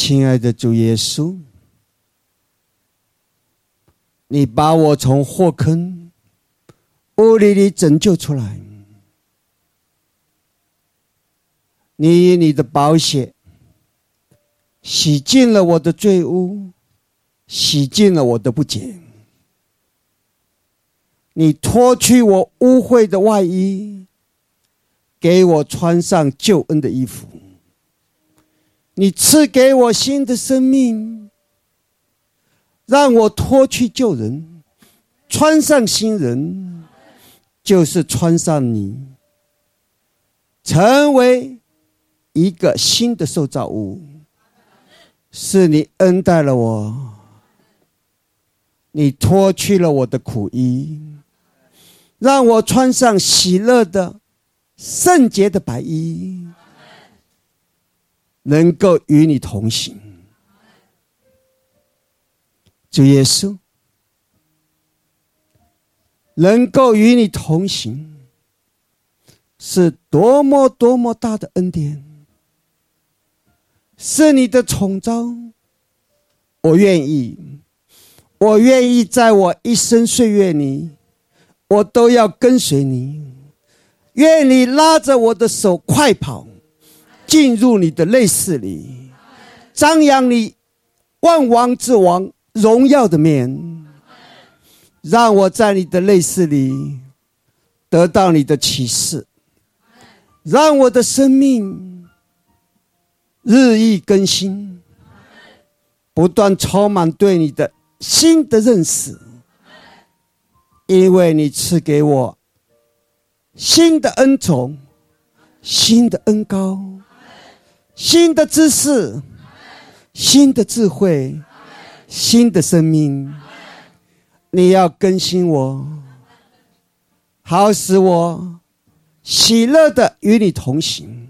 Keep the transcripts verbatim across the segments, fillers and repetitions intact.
亲爱的主耶稣，你把我从祸坑污泥里拯救出来，你以你的宝血洗净了我的罪污，洗净了我的不洁。你脱去我污秽的外衣，给我穿上救恩的衣服。你赐给我新的生命，让我脱去旧人，穿上新人，就是穿上你，成为一个新的受造物。是你恩待了我，你脱去了我的苦衣，让我穿上喜乐的圣洁的白衣，能够与你同行。主耶稣，能够与你同行，是多么多么大的恩典，是你的宠召。我愿意，我愿意在我一生岁月里，我都要跟随你。愿你拉着我的手快跑，进入你的内室里，张扬你万王之王荣耀的面，让我在你的内室里得到你的启示，让我的生命日益更新，不断充满对你的新的认识，因为你赐给我新的恩宠，新的恩膏，新的知识，新的智慧，新的生命。你要更新我，好使我喜乐的与你同行。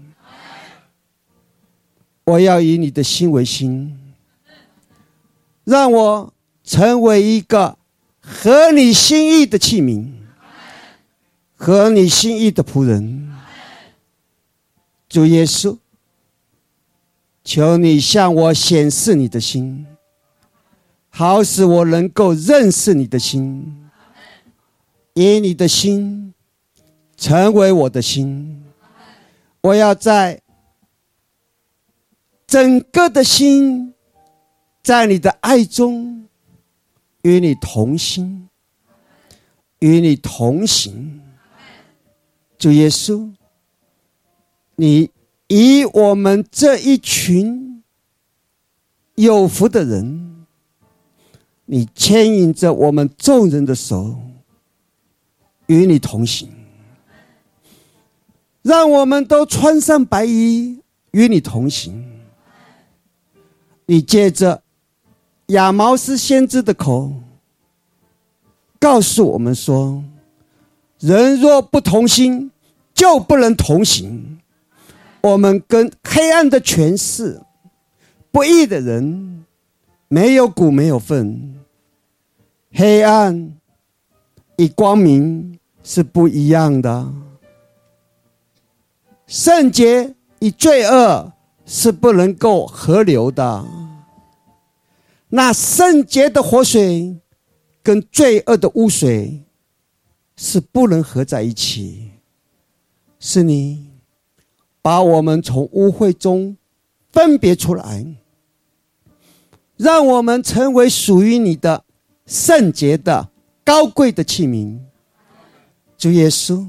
我要以你的心为心，让我成为一个合你心意的器皿，合你心意的仆人。主耶稣，求你向我显示你的心，好使我能够认识你的心，以你的心成为我的心。我要在整个的心，在你的爱中与你同心，与你同行。主耶稣，你以我们这一群有福的人，你牵引着我们众人的手，与你同行，让我们都穿上白衣，与你同行。你借着亚毛斯先知的口告诉我们说，人若不同心，就不能同行。我们跟黑暗的权势、不义的人没有股没有份。黑暗与光明是不一样的，圣洁与罪恶是不能够合流的。那圣洁的活水跟罪恶的污水是不能合在一起。是你把我们从污秽中分别出来，让我们成为属于你的圣洁的高贵的器皿。主耶稣，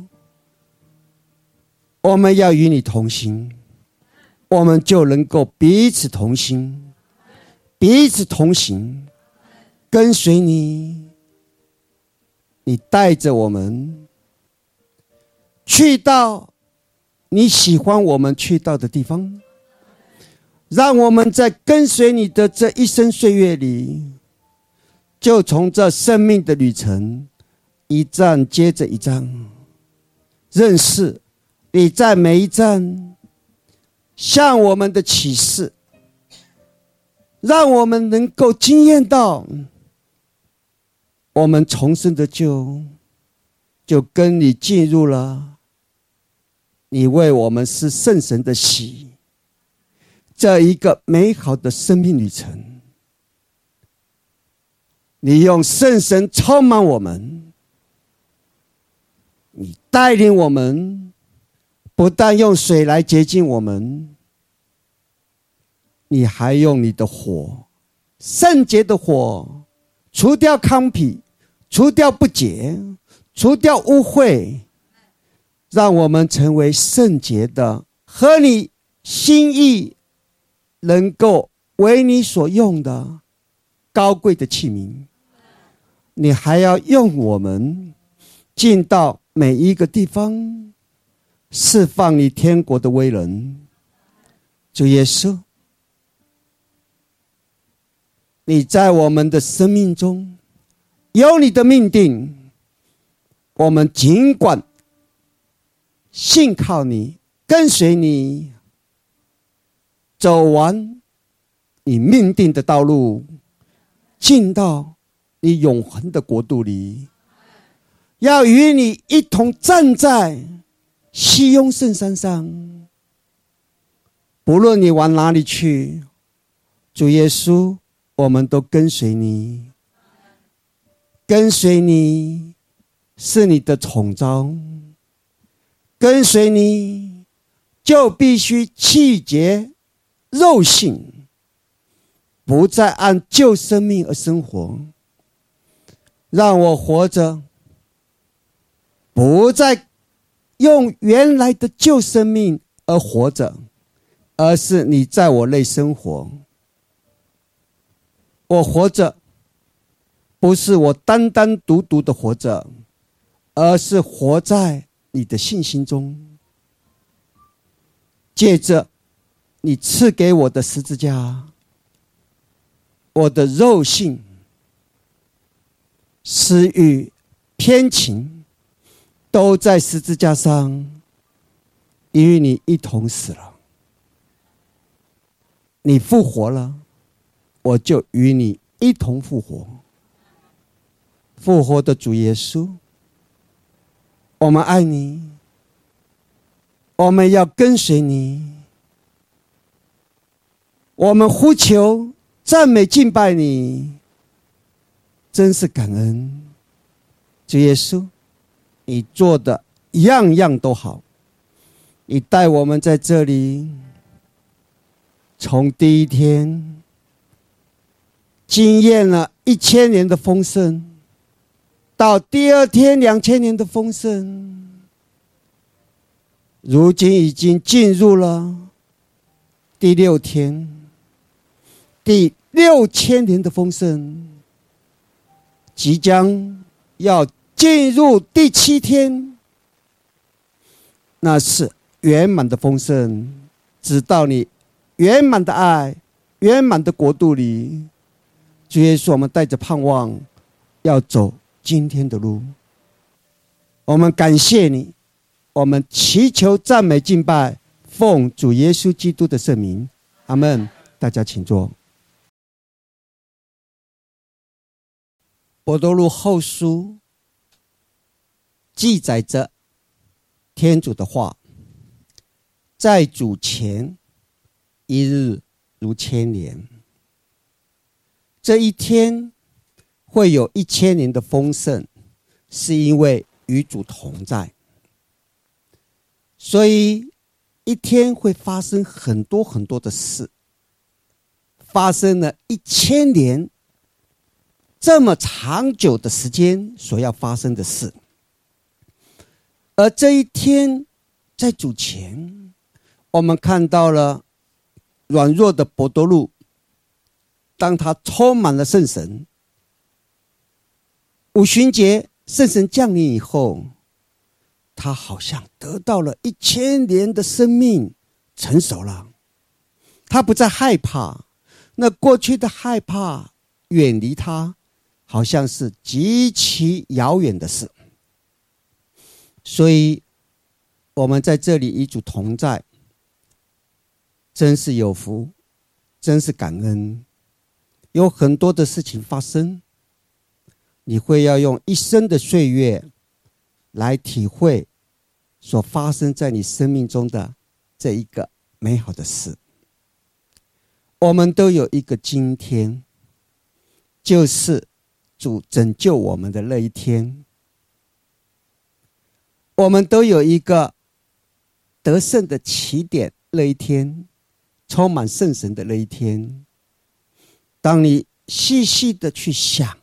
我们要与你同行，我们就能够彼此同心，彼此同行，跟随你。你带着我们去到你喜欢我们去到的地方，让我们在跟随你的这一生岁月里，就从这生命的旅程一站接着一站，认识你在每一站向我们的启示，让我们能够经验到我们重生的救，就跟你进入了你为我们是圣神的喜， 这一个美好的生命旅程。你用圣神充满我们，你带领我们，不但用水来洁净我们，你还用你的火，圣洁的火，除掉糠秕，除掉不洁，除掉污秽，让我们成为圣洁的，合你心意，能够为你所用的高贵的器皿。你还要用我们进到每一个地方，释放你天国的威能。主耶稣，你在我们的生命中有你的命定，我们尽管信靠你，跟随你，走完你命定的道路，进到你永恒的国度里，要与你一同站在西雍圣山上。不论你往哪里去，主耶稣，我们都跟随你。跟随你是你的统召，跟随你就必须弃绝肉性，不再按旧生命而生活。让我活着，不再用原来的旧生命而活着，而是你在我内生活。我活着，不是我单单独独的活着，而是活在你的信心中。借着你赐给我的十字架，我的肉性、私欲、偏情都在十字架上与你一同死了。你复活了，我就与你一同复活。复活的主耶稣，我们爱你，我们要跟随你，我们呼求、赞美、敬拜你，真是感恩。主耶稣，你做的样样都好，你带我们在这里，从第一天经验了一千年的丰盛，到第二天两千年的丰盛，如今已经进入了第六天，第六千年的丰盛，即将要进入第七天，那是圆满的丰盛，直到你圆满的爱、圆满的国度里。主耶稣，我们带着盼望要走今天的路。我们感谢你，我们祈求、赞美、敬拜，奉主耶稣基督的圣名，阿们。大家请坐。伯多禄后书记载着天主的话，在主前一日如千年。这一天会有一千年的丰盛，是因为与主同在。所以一天会发生很多很多的事，发生了一千年这么长久的时间所要发生的事。而这一天在主前，我们看到了软弱的伯多禄，当他充满了圣神，五旬节圣神降临以后，他好像得到了一千年的生命，成熟了。他不再害怕，那过去的害怕远离他，好像是极其遥远的事。所以我们在这里与主同在，真是有福，真是感恩。有很多的事情发生，你会要用一生的岁月来体会所发生在你生命中的这一个美好的事。 我们都有一个今天，就是主拯救我们的那一天。我们都有一个得胜的起点，那一天，充满圣神的那一天。当你细细的去想，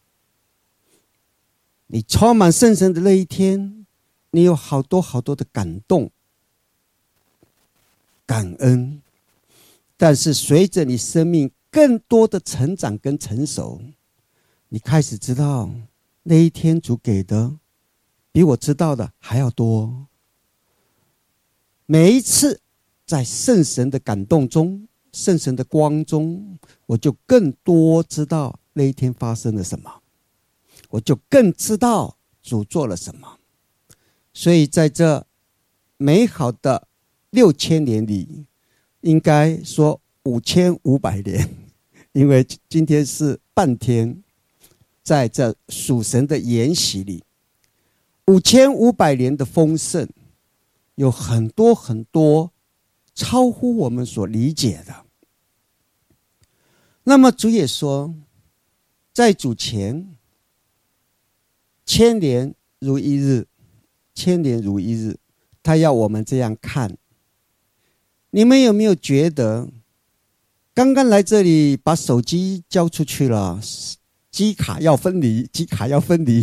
你充满圣神的那一天，你有好多好多的感动、感恩。但是随着你生命更多的成长跟成熟，你开始知道那一天主给的比我知道的还要多。每一次在圣神的感动中，圣神的光中，我就更多知道那一天发生了什么，我就更知道主做了什么。所以在这美好的六千年里，应该说五千五百年，因为今天是半天，在这属神的筵席里，五千五百年的丰盛，有很多很多超乎我们所理解的。那么主也说，在主前，千年如一日，千年如一日，他要我们这样看。你们有没有觉得，刚刚来这里把手机交出去了，机卡要分离，机卡要分离。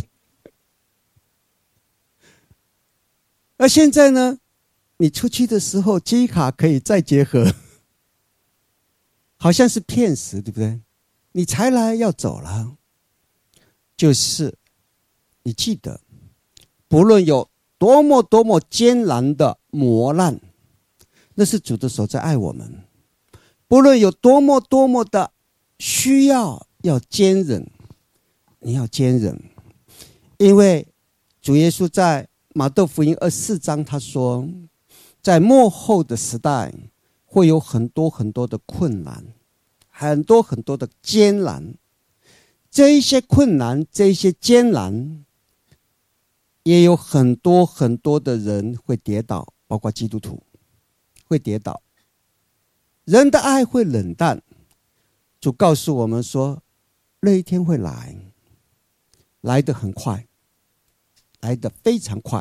而现在呢，你出去的时候，机卡可以再结合，好像是骗时，对不对？你才来要走了，就是你记得，不论有多么多么艰难的磨难，那是主的手在爱我们。不论有多么多么的需要要坚忍，你要坚忍，因为主耶稣在马窦福音二十四章他说，在末后的时代会有很多很多的困难，很多很多的艰难。这一些困难，这一些艰难，也有很多很多的人会跌倒，包括基督徒会跌倒。人的爱会冷淡，主告诉我们说，那一天会来，来得很快，来得非常快，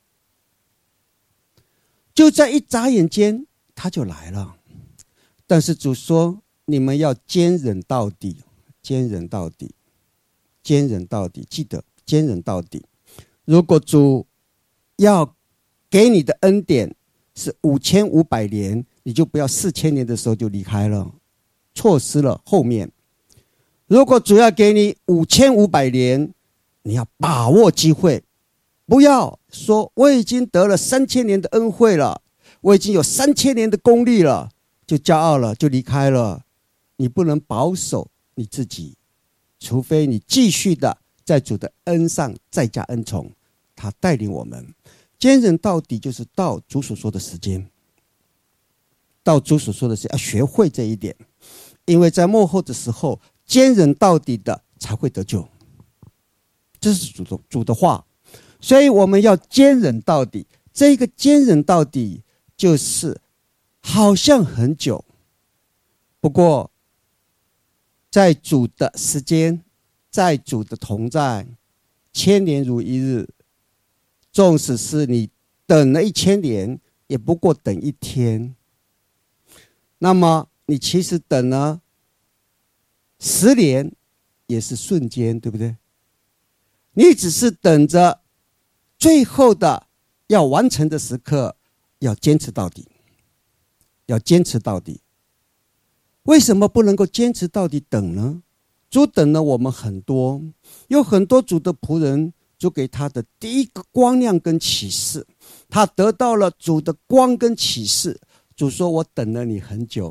就在一眨眼间他就来了。但是主说，你们要坚忍到底，坚忍到底，坚忍到底，记得坚忍到底。如果主要给你的恩典是五千五百年，你就不要四千年的时候就离开了，错失了后面。如果主要给你五千五百年，你要把握机会，不要说我已经得了三千年的恩惠了，我已经有三千年的功力了，就骄傲了，就离开了。你不能保守你自己，除非你继续的在主的恩上再加恩宠，他带领我们坚忍到底，就是到主所说的时间，到主所说的时间，要学会这一点，因为在末后的时候，坚忍到底的才会得救，这是主的主的话。所以我们要坚忍到底。这个坚忍到底就是好像很久，不过在主的时间，在主的同在，千年如一日。纵使是你等了一千年，也不过等一天。那么你其实等了十年，也是瞬间，对不对？你只是等着最后的要完成的时刻，要坚持到底，要坚持到底。为什么不能够坚持到底等呢？主等了我们很多，有很多主的仆人，主给他的第一个光亮跟启示，他得到了主的光跟启示。主说，我等了你很久。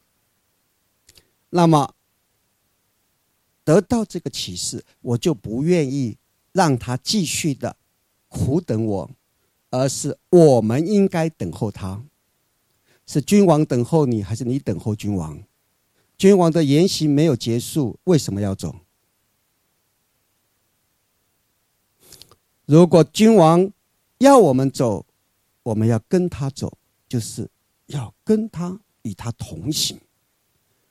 那么得到这个启示，我就不愿意让他继续的苦等我，而是我们应该等候他。是君王等候你，还是你等候君王？君王的言行没有结束，为什么要走？如果君王要我们走，我们要跟他走，就是要跟他与他同行。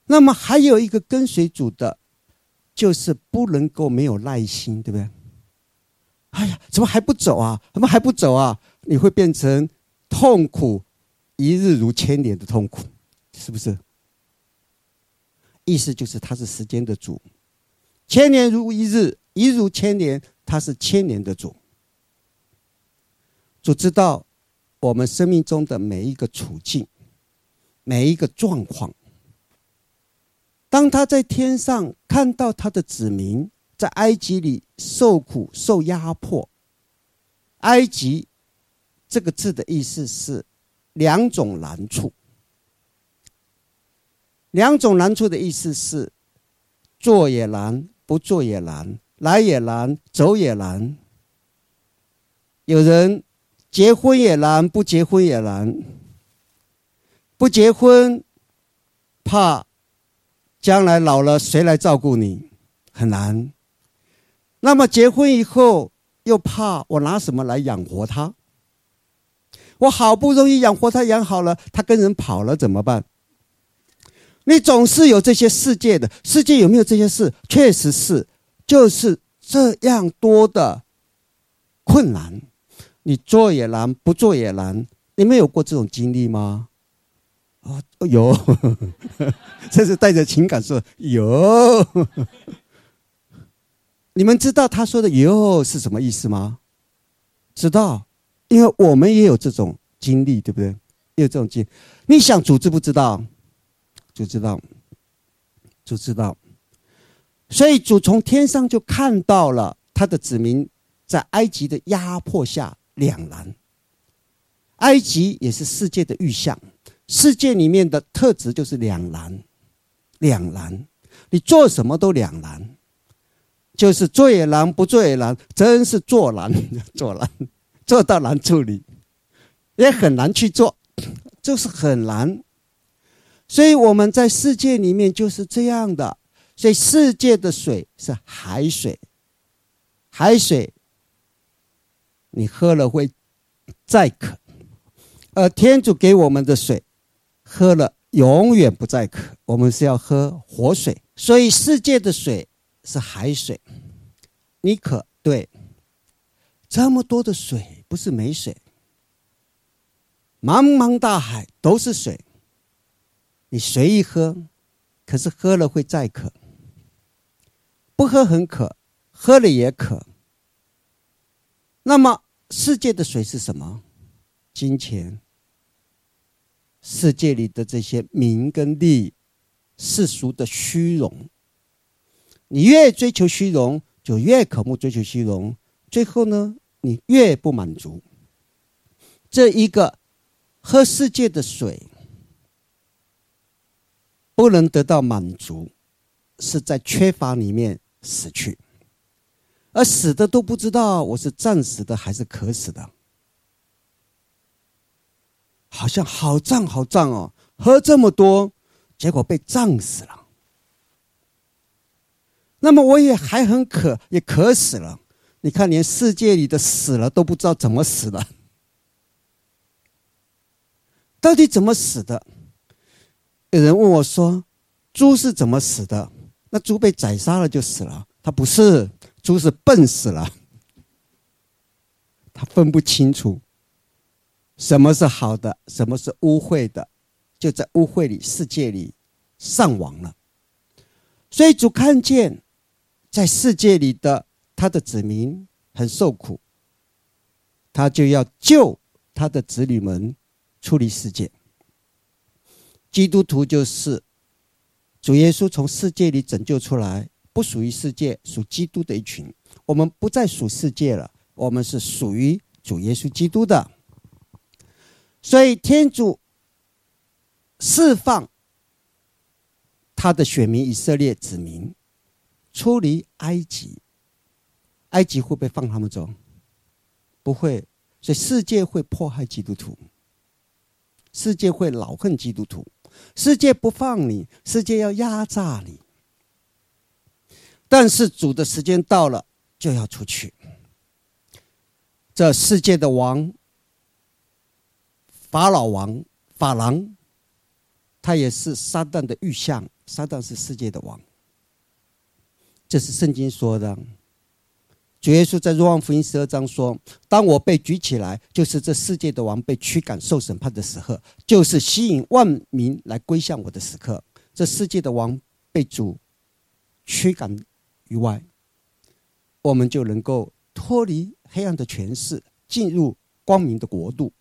那么还有一个跟随主的，就是不能够没有耐心，对不对？哎呀，怎么还不走啊？怎么还不走啊？你会变成痛苦，一日如千年的痛苦，是不是？意思就是他是时间的主，千年如一日，一日如千年，他是千年的主。主知道我们生命中的每一个处境，每一个状况。当他在天上看到他的子民在埃及里受苦受压迫，埃及这个字的意思是两种难处。两种难处的意思是做也难，不做也难，来也难，走也难。有人结婚也难，不结婚也难。不结婚怕将来老了谁来照顾你，很难。那么结婚以后又怕我拿什么来养活他，我好不容易养活他养好了，他跟人跑了怎么办？你总是有这些世界的，世界有没有这些事？确实是，就是这样多的困难，你做也难，不做也难。你们有过这种经历吗？哦，有，这是带着情感说有。你们知道他说的有是什么意思吗？知道，因为我们也有这种经历，对不对？也有这种经历。你想主知不知道？主知道，主知道。所以主从天上就看到了他的子民在埃及的压迫下两难。埃及也是世界的预象，世界里面的特质就是两难，两难。你做什么都两难，就是做也难，不做也难，真是做难，做难，做到难处里，也很难去做，就是很难。所以我们在世界里面就是这样的，所以世界的水是海水，海水你喝了会再渴，而天主给我们的水喝了永远不再渴，我们是要喝活水。所以世界的水是海水，你渴，对，这么多的水不是没水，茫茫大海都是水，你随意喝，可是喝了会再渴，不喝很渴，喝了也渴。那么世界的水是什么？金钱，世界里的这些名跟利，世俗的虚荣。你越追求虚荣，就越渴慕追求虚荣，最后呢，你越不满足。这一个喝世界的水不能得到满足，是在缺乏里面死去，而死的都不知道我是暂时的还是渴死的，好像好胀好胀哦，喝这么多，结果被胀死了。那么我也还很渴，也渴死了。你看，连世界里的死了都不知道怎么死的，到底怎么死的？有人问我说，猪是怎么死的？那猪被宰杀了就死了？他不是，猪是笨死了，他分不清楚什么是好的，什么是污秽的，就在污秽里世界里丧亡了。所以主看见在世界里的他的子民很受苦，他就要救他的子女们出离世界。基督徒就是主耶稣从世界里拯救出来，不属于世界，属基督的一群。我们不再属世界了，我们是属于主耶稣基督的。所以天主释放他的选民以色列子民出离埃及，埃及会不会放他们走？不会。所以世界会迫害基督徒，世界会恼恨基督徒，世界不放你，世界要压榨你。但是主的时间到了，就要出去。这世界的王法老王法郎，他也是撒旦的预象， 撒旦是世界的王，这是圣经说的。主耶稣在若望福音十二章说，当我被举起来，就是这世界的王被驱赶受审判的时刻，就是吸引万民来归向我的时刻。这世界的王被主驱赶于外，我们就能够脱离黑暗的权势，进入光明的国度。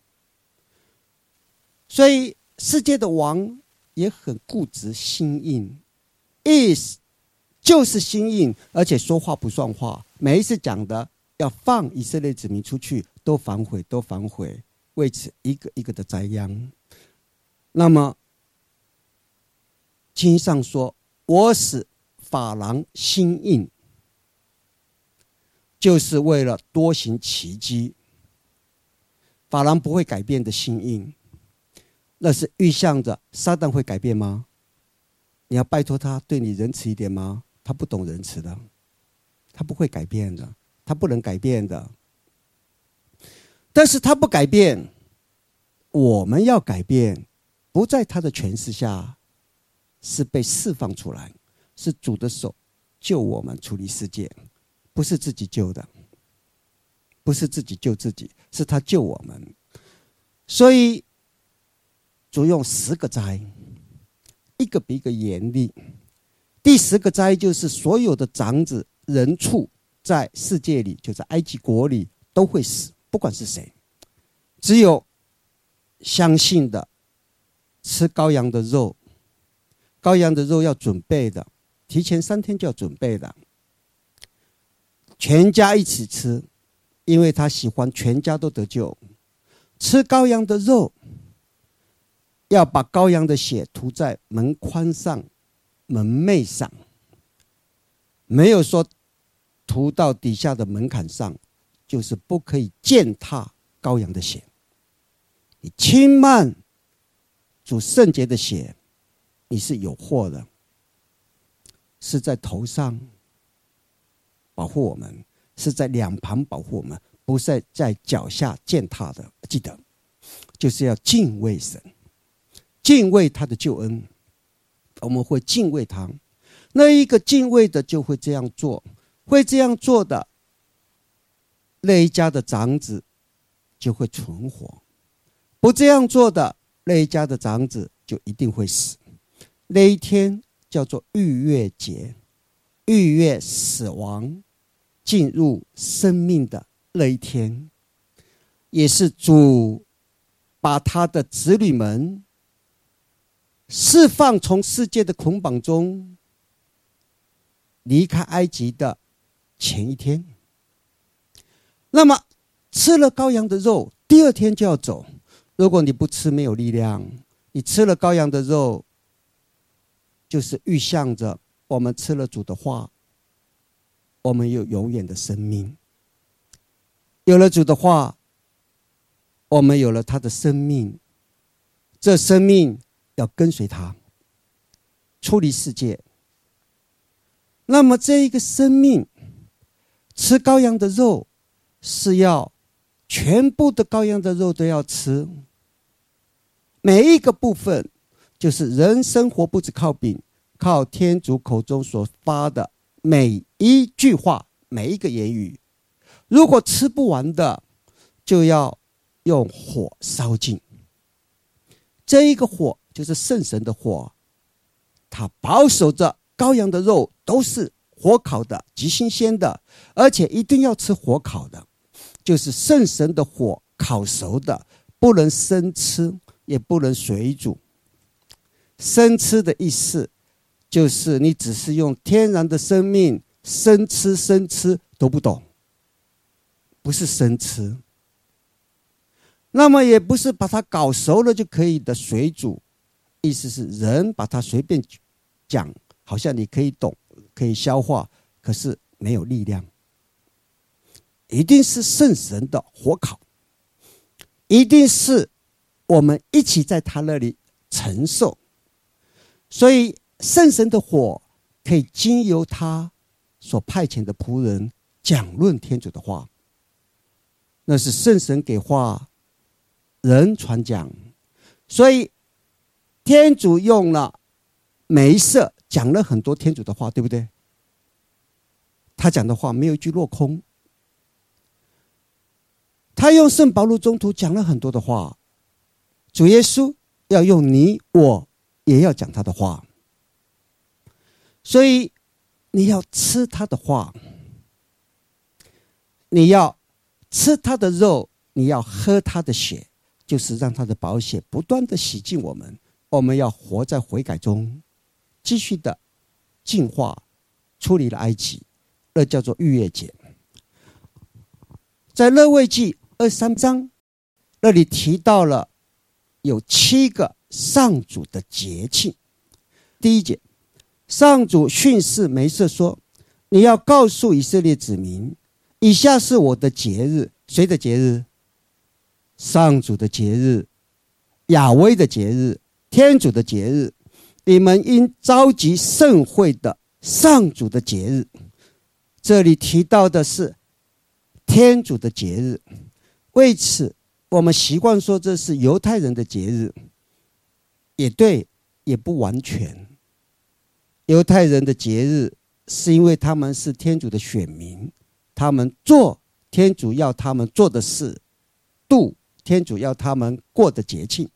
所以世界的王也很固执心硬，意思就是心硬，而且说话不算话。每一次讲的要放以色列子民出去，都反悔，都反悔，为此一个一个的灾殃。那么经上说，我使法郎心硬，就是为了多行奇迹。法郎不会改变的心硬，那是预象着撒旦会改变吗？你要拜托他对你仁慈一点吗？他不懂仁慈的，他不会改变的，他不能改变的。但是他不改变，我们要改变，不在他的权势下，是被释放出来，是主的手救我们处理世界，不是自己救的，不是自己救自己，是他救我们。所以主用十个灾，一个比一个严厉。第十个灾就是所有的长子人畜在世界里，就在埃及国里都会死，不管是谁，只有相信的吃羔羊的肉，羔羊的肉要准备的，提前三天就要准备的，全家一起吃，因为他喜欢全家都得救。吃羔羊的肉，要把羔羊的血涂在门框上、门楣上，没有说涂到底下的门槛上，就是不可以践踏羔羊的血。你轻慢主圣洁的血，你是有祸的，是在头上保护我们，是在两旁保护我们，不是在脚下践踏的。记得，就是要敬畏神，敬畏他的救恩，我们会敬畏他。那一个敬畏的就会这样做，会这样做的那一家的长子就会存活，不这样做的那一家的长子就一定会死。那一天叫做逾越节，逾越死亡进入生命的那一天，也是主把他的子女们释放从世界的捆绑中离开埃及的前一天。那么吃了羔羊的肉，第二天就要走。如果你不吃，没有力量。你吃了羔羊的肉，就是预象着我们吃了主的话，我们有永远的生命。有了主的话，我们有了他的生命，这生命要跟随他出离世界。那么这一个生命吃羔羊的肉，是要全部的羔羊的肉都要吃，每一个部分，就是人生活不只靠饼，靠天主口中所发的每一句话，每一个言语。如果吃不完的，就要用火烧尽。这一个火就是圣神的火，它保守着羔羊的肉都是火烤的，极新鲜的，而且一定要吃火烤的，就是圣神的火烤熟的，不能生吃，也不能水煮。生吃的意思就是你只是用天然的生命生吃生吃都不懂，不是生吃。那么也不是把它搞熟了就可以的水煮，意思是人把它随便讲，好像你可以懂可以消化，可是没有力量。一定是圣神的火烤，一定是我们一起在他那里承受。所以圣神的火可以经由他所派遣的仆人讲论天主的话，那是圣神给话人传讲。所以天主用了梅瑟讲了很多天主的话，对不对？他讲的话没有一句落空。他用圣保禄宗徒讲了很多的话，主耶稣要用你我也要讲他的话。所以你要吃他的话，你要吃他的肉，你要喝他的血，就是让他的宝血不断的洗净我们。我们要活在悔改中，继续的进化，出离了埃及，那叫做逾越节。在勒未记二十三章那里提到了有七个上主的节庆。第一节，上主训示梅瑟说，你要告诉以色列子民，以下是我的节日。谁的节日？上主的节日，亚威的节日，天主的节日。你们应召集盛会的上主的节日。这里提到的是天主的节日，为此我们习惯说这是犹太人的节日，也对，也不完全。犹太人的节日是因为他们是天主的选民，他们做天主要他们做的事，度天主要他们过的节庆。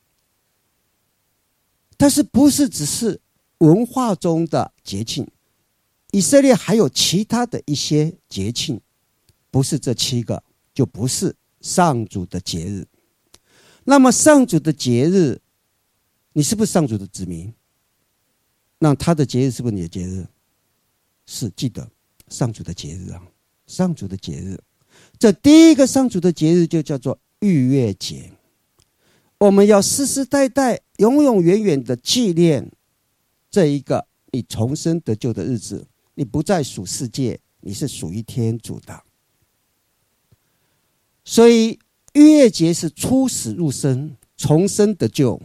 但是不是只是文化中的节庆，以色列还有其他的一些节庆，不是这七个就不是上主的节日。那么上主的节日，你是不是上主的子民？那他的节日是不是你的节日？是，记得上主的节日啊，上主的节日。这第一个上主的节日就叫做逾越节。我们要世世代代永永远远的纪念这一个你重生得救的日子。你不再属世界，你是属于天主的。所以逾越节是出死入生，重生得救。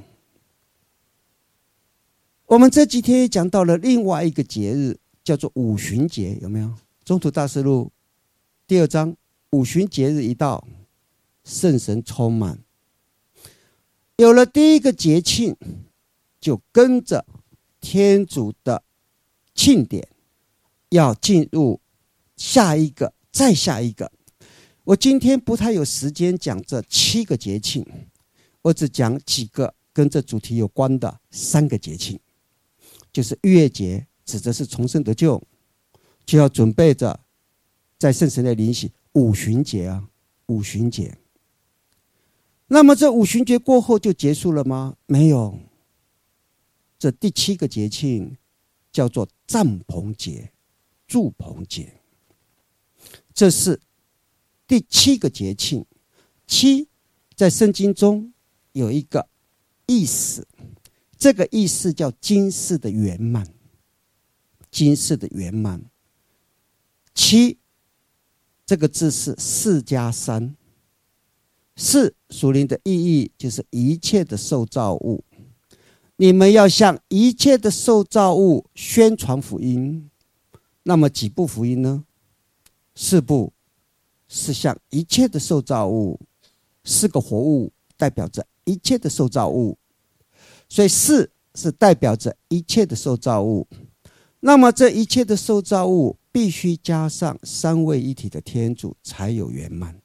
我们这几天也讲到了另外一个节日，叫做五旬节，有没有？宗徒大事录第二章，五旬节日一到，圣神充满。有了第一个节庆，就跟着天主的庆典，要进入下一个，再下一个。我今天不太有时间讲这七个节庆，我只讲几个跟这主题有关的三个节庆。就是逾越节，指的是重生得救，就要准备着在圣神的灵洗。五旬节啊，五旬节。那么这五旬节过后就结束了吗？没有。这第七个节庆叫做帐篷节、住棚节，这是第七个节庆。七在圣经中有一个意思，这个意思叫今世的圆满，今世的圆满。七这个字是四加三，四属灵的意义就是一切的受造物，你们要向一切的受造物宣传福音。那么几部福音呢？四部，是向一切的受造物，四个活物代表着一切的受造物，所以四是代表着一切的受造物。那么这一切的受造物必须加上三位一体的天主才有圆满，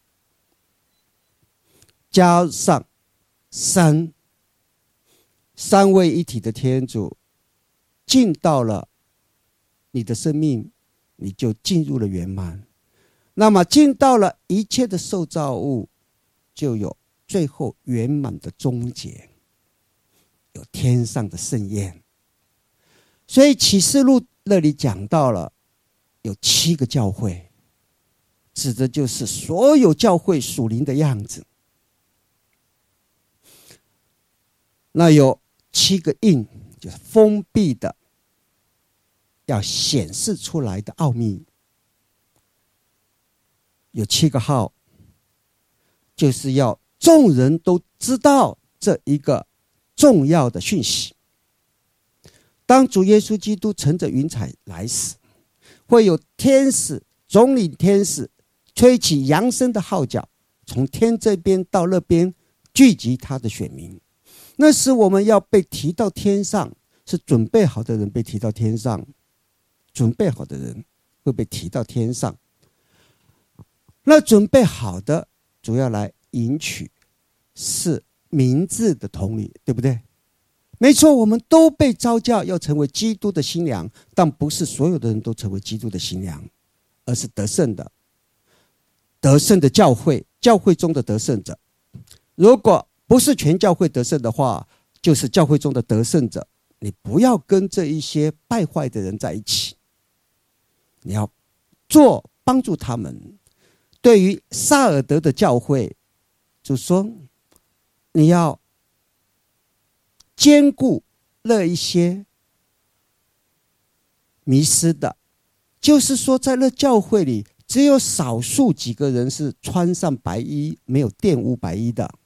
加上三三位一体的天主进到了你的生命，你就进入了圆满。那么进到了一切的受造物，就有最后圆满的终结，有天上的盛宴。所以启示录那里讲到了有七个教会，指的就是所有教会属灵的样子。那有七个印，就是封闭的，要显示出来的奥秘。有七个号，就是要众人都知道这一个重要的讯息。当主耶稣基督乘着云彩来时，会有天使总领天使吹起扬声的号角，从天这边到那边聚集他的选民。那时我们要被提到天上， 是准备好的人被提到天上，准备好的人会被提到天上。那准备好的主要来迎娶是名字的童女，对不对？没错，我们都被召叫要成为基督的新娘，但不是所有的人都成为基督的新娘，而是得胜的，得胜的教会，教会中的得胜者。如果不是全教会得胜的话，就是教会中的得胜者。你不要跟这一些败坏的人在一起，你要做帮助他们。对于萨尔德的教会，就说你要兼顾那一些迷失的，就是说在那教会里只有少数几个人是穿上白衣没有玷污白衣的，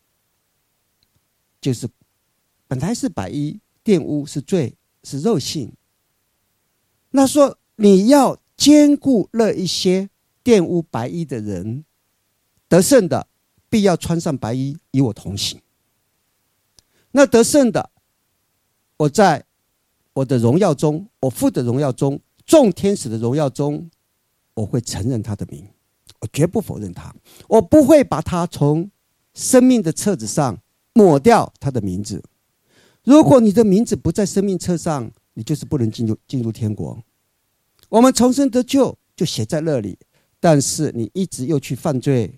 就是本来是白衣，玷污是罪，是肉性。那说你要兼顾那一些玷污白衣的人，得胜的必要穿上白衣与我同行。那得胜的，我在我的荣耀中，我父的荣耀中，众天使的荣耀中，我会承认他的名，我绝不否认他，我不会把他从生命的册子上抹掉他的名字。如果你的名字不在生命册上，你就是不能进入进入天国。我们重生得救就写在那里，但是你一直又去犯罪，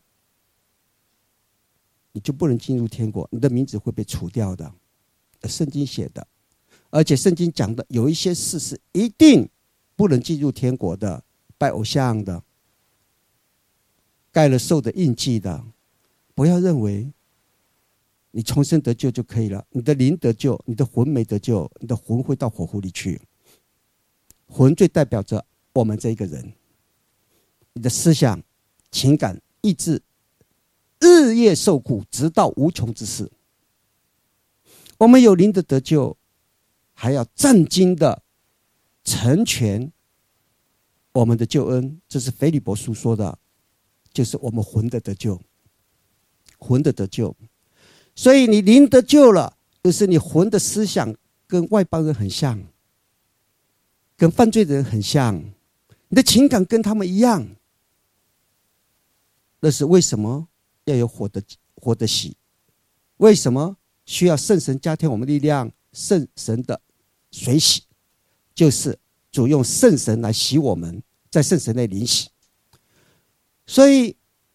你就不能进入天国，你的名字会被除掉的。圣经写的，而且圣经讲的有一些事是一定不能进入天国的，拜偶像的，盖了兽的印记的。不要认为你重生得救就可以了，你的灵得救，你的魂没得救，你的魂会到火湖里去。魂最代表着我们这一个人，你的思想、情感、意志日夜受苦，直到无穷之事。我们有灵的得救，还要战经的成全我们的救恩。这是腓立比书说的，就是我们魂的得救，魂的得救。所以你灵得救了，就是你魂的思想跟外邦人很像，跟犯罪的人很像，你的情感跟他们一样。那是为什么要有火的火的洗？为什么需要圣神加添我们力量？圣神的水洗，就是主用圣神来洗我们，在圣神内灵洗。所以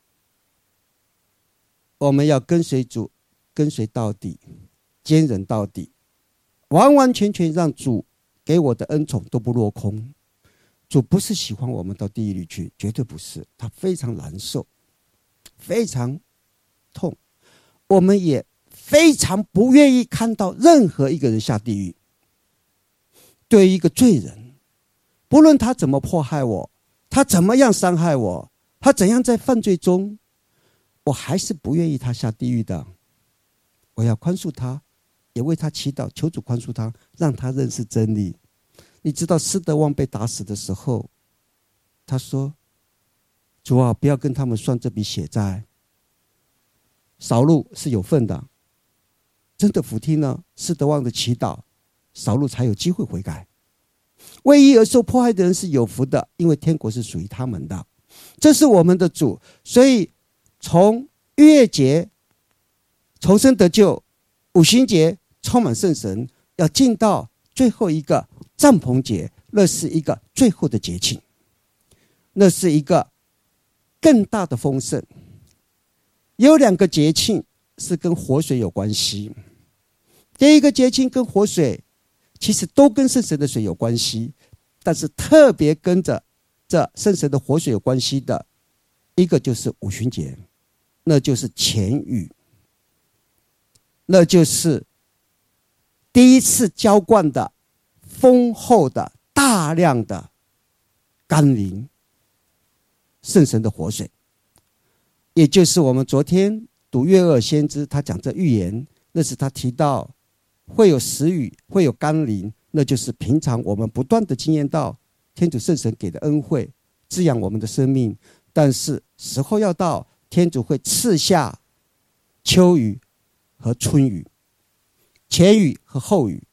我们要跟随主，跟随到底，坚忍到底，完完全全让主给我的恩宠都不落空。主不是喜欢我们到地狱里去，绝对不是，他非常难受，非常痛，我们也非常不愿意看到任何一个人下地狱。对于一个罪人，不论他怎么迫害我，他怎么样伤害我，他怎样在犯罪中，我还是不愿意他下地狱的。我要宽恕他，也为他祈祷，求主宽恕他，让他认识真理。你知道施德旺被打死的时候，他说：主啊，不要跟他们算这笔血债。扫路是有份的，真的俯听了施德旺的祈祷，扫路才有机会悔改。为义而受迫害的人是有福的，因为天国是属于他们的。这是我们的主。所以从逾越节重生得救，五旬节充满圣神，要进到最后一个帐篷节，那是一个最后的节庆，那是一个更大的丰盛。有两个节庆是跟活水有关系。第一个节庆跟活水其实都跟圣神的水有关系，但是特别跟着这圣神的活水有关系的一个就是五旬节，那就是前雨，那就是第一次浇灌的丰厚的大量的甘霖，圣神的活水。也就是我们昨天读约珥先知，他讲这预言，那是他提到会有时雨，会有甘霖，那就是平常我们不断的经验到天主圣神给的恩惠，滋养我们的生命。但是时候要到，天主会赐下秋雨和春雨，前雨和后雨，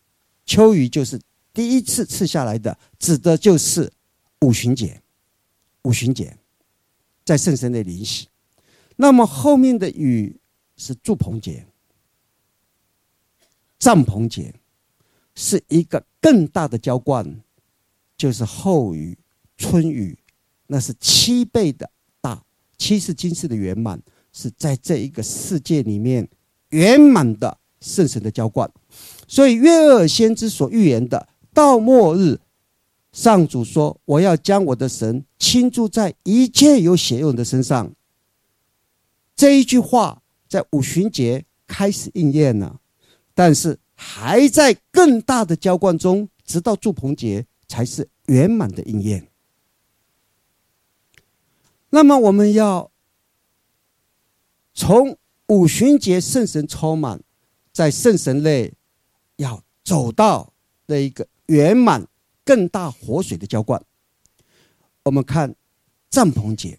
秋雨就是第一次赐下来的，指的就是五旬节。五旬节在圣神内临洗。那么后面的雨是住棚节、帐篷节，是一个更大的浇灌，就是后雨、春雨，那是七倍的大。七是今世的圆满，是在这一个世界里面圆满的圣神的浇灌。所以约珥先知所预言的，到末日，上主说：“我要将我的神倾注在一切有血肉人的身上。”这一句话在五旬节开始应验了，但是还在更大的浇灌中，直到住棚节才是圆满的应验。那么我们要从五旬节圣神充满，在圣神内要走到那一个圆满更大活水的浇灌。我们看帐篷节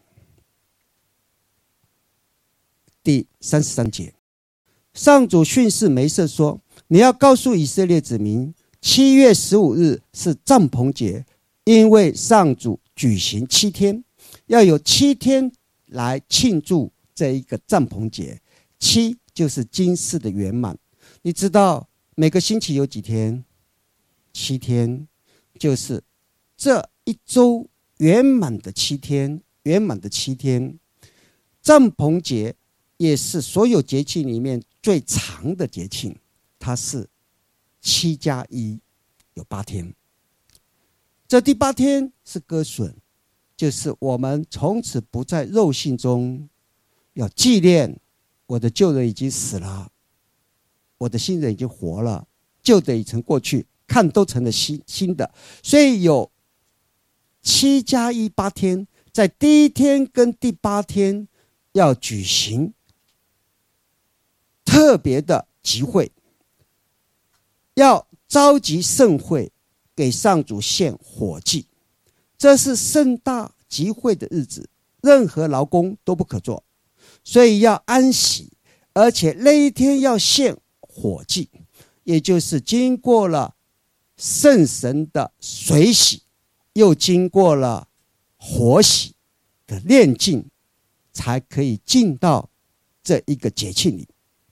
第三十三节，上主训示梅瑟说：“你要告诉以色列子民，七月十五日是帐篷节，因为上主举行七天，要有七天来庆祝这一个帐篷节。七就是今世的圆满。你知道每个星期有几天？七天，就是这一周圆满的七天，圆满的七天。帐篷节也是所有节庆里面最长的节庆，它是七加一，有八天。这第八天是割损，就是我们从此不在肉性中，要纪念我的旧人已经死了，我的新人已经活了，旧的已成过去，看都成了新新的。所以有七加一八天，在第一天跟第八天要举行特别的集会，要召集盛会，给上主献火祭。这是盛大集会的日子，任何劳工都不可做，所以要安息，而且那一天要献火祭，也就是经过了圣神的水洗，又经过了火洗的炼净，才可以进到这一个节庆里。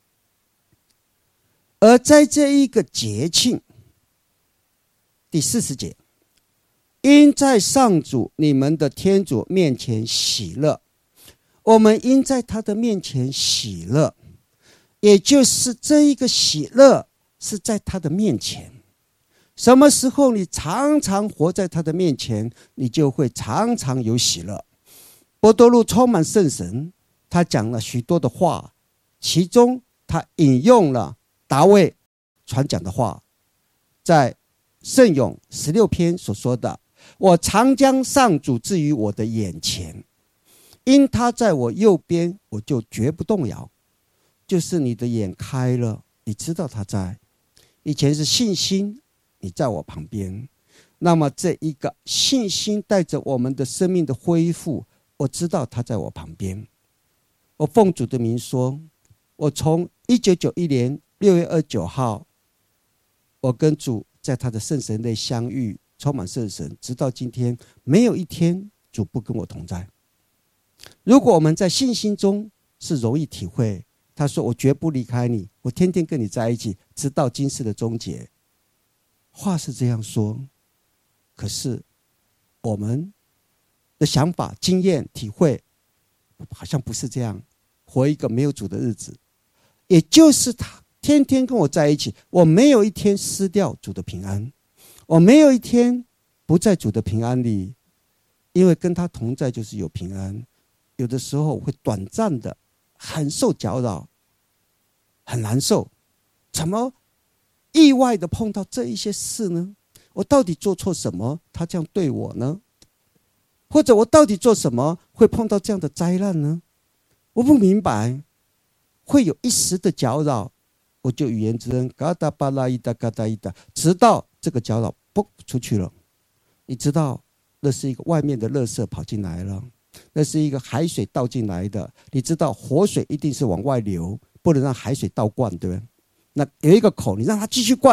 而在这一个节庆第四十节，因在上主你们的天主面前喜乐，我们应在他的面前喜乐，也就是这一个喜乐是在他的面前。什么时候你常常活在他的面前，你就会常常有喜乐。伯多禄充满圣神，他讲了许多的话，其中他引用了大卫传讲的话，在圣咏十六篇所说的：“我常将上主置于我的眼前，因他在我右边，我就绝不动摇。”就是你的眼开了，你知道他在。以前是信心，你在我旁边。那么这一个信心带着我们的生命的恢复，我知道他在我旁边。我奉主的名说，我从一九九一年六月二十九号，我跟主在他的圣神内相遇，充满圣神，直到今天，没有一天主不跟我同在。如果我们在信心中是容易体会，他说我绝不离开你，我天天跟你在一起，直到今世的终结。话是这样说，可是我们的想法、经验、体会好像不是这样，活一个没有主的日子。也就是他天天跟我在一起，我没有一天失掉主的平安，我没有一天不在主的平安里，因为跟他同在就是有平安。有的时候会短暂的很受搅扰，很难受，怎么意外的碰到这一些事呢？我到底做错什么他这样对我呢？或者我到底做什么会碰到这样的灾难呢？我不明白，会有一时的搅扰，我就语言之恩嘎达巴拉伊达嘎达伊达，直到这个搅扰不出去了。你知道那是一个外面的垃圾跑进来了，那是一个海水倒进来的。你知道活水一定是往外流，不能让海水倒灌，对不对？那有一个口，你让它继续灌，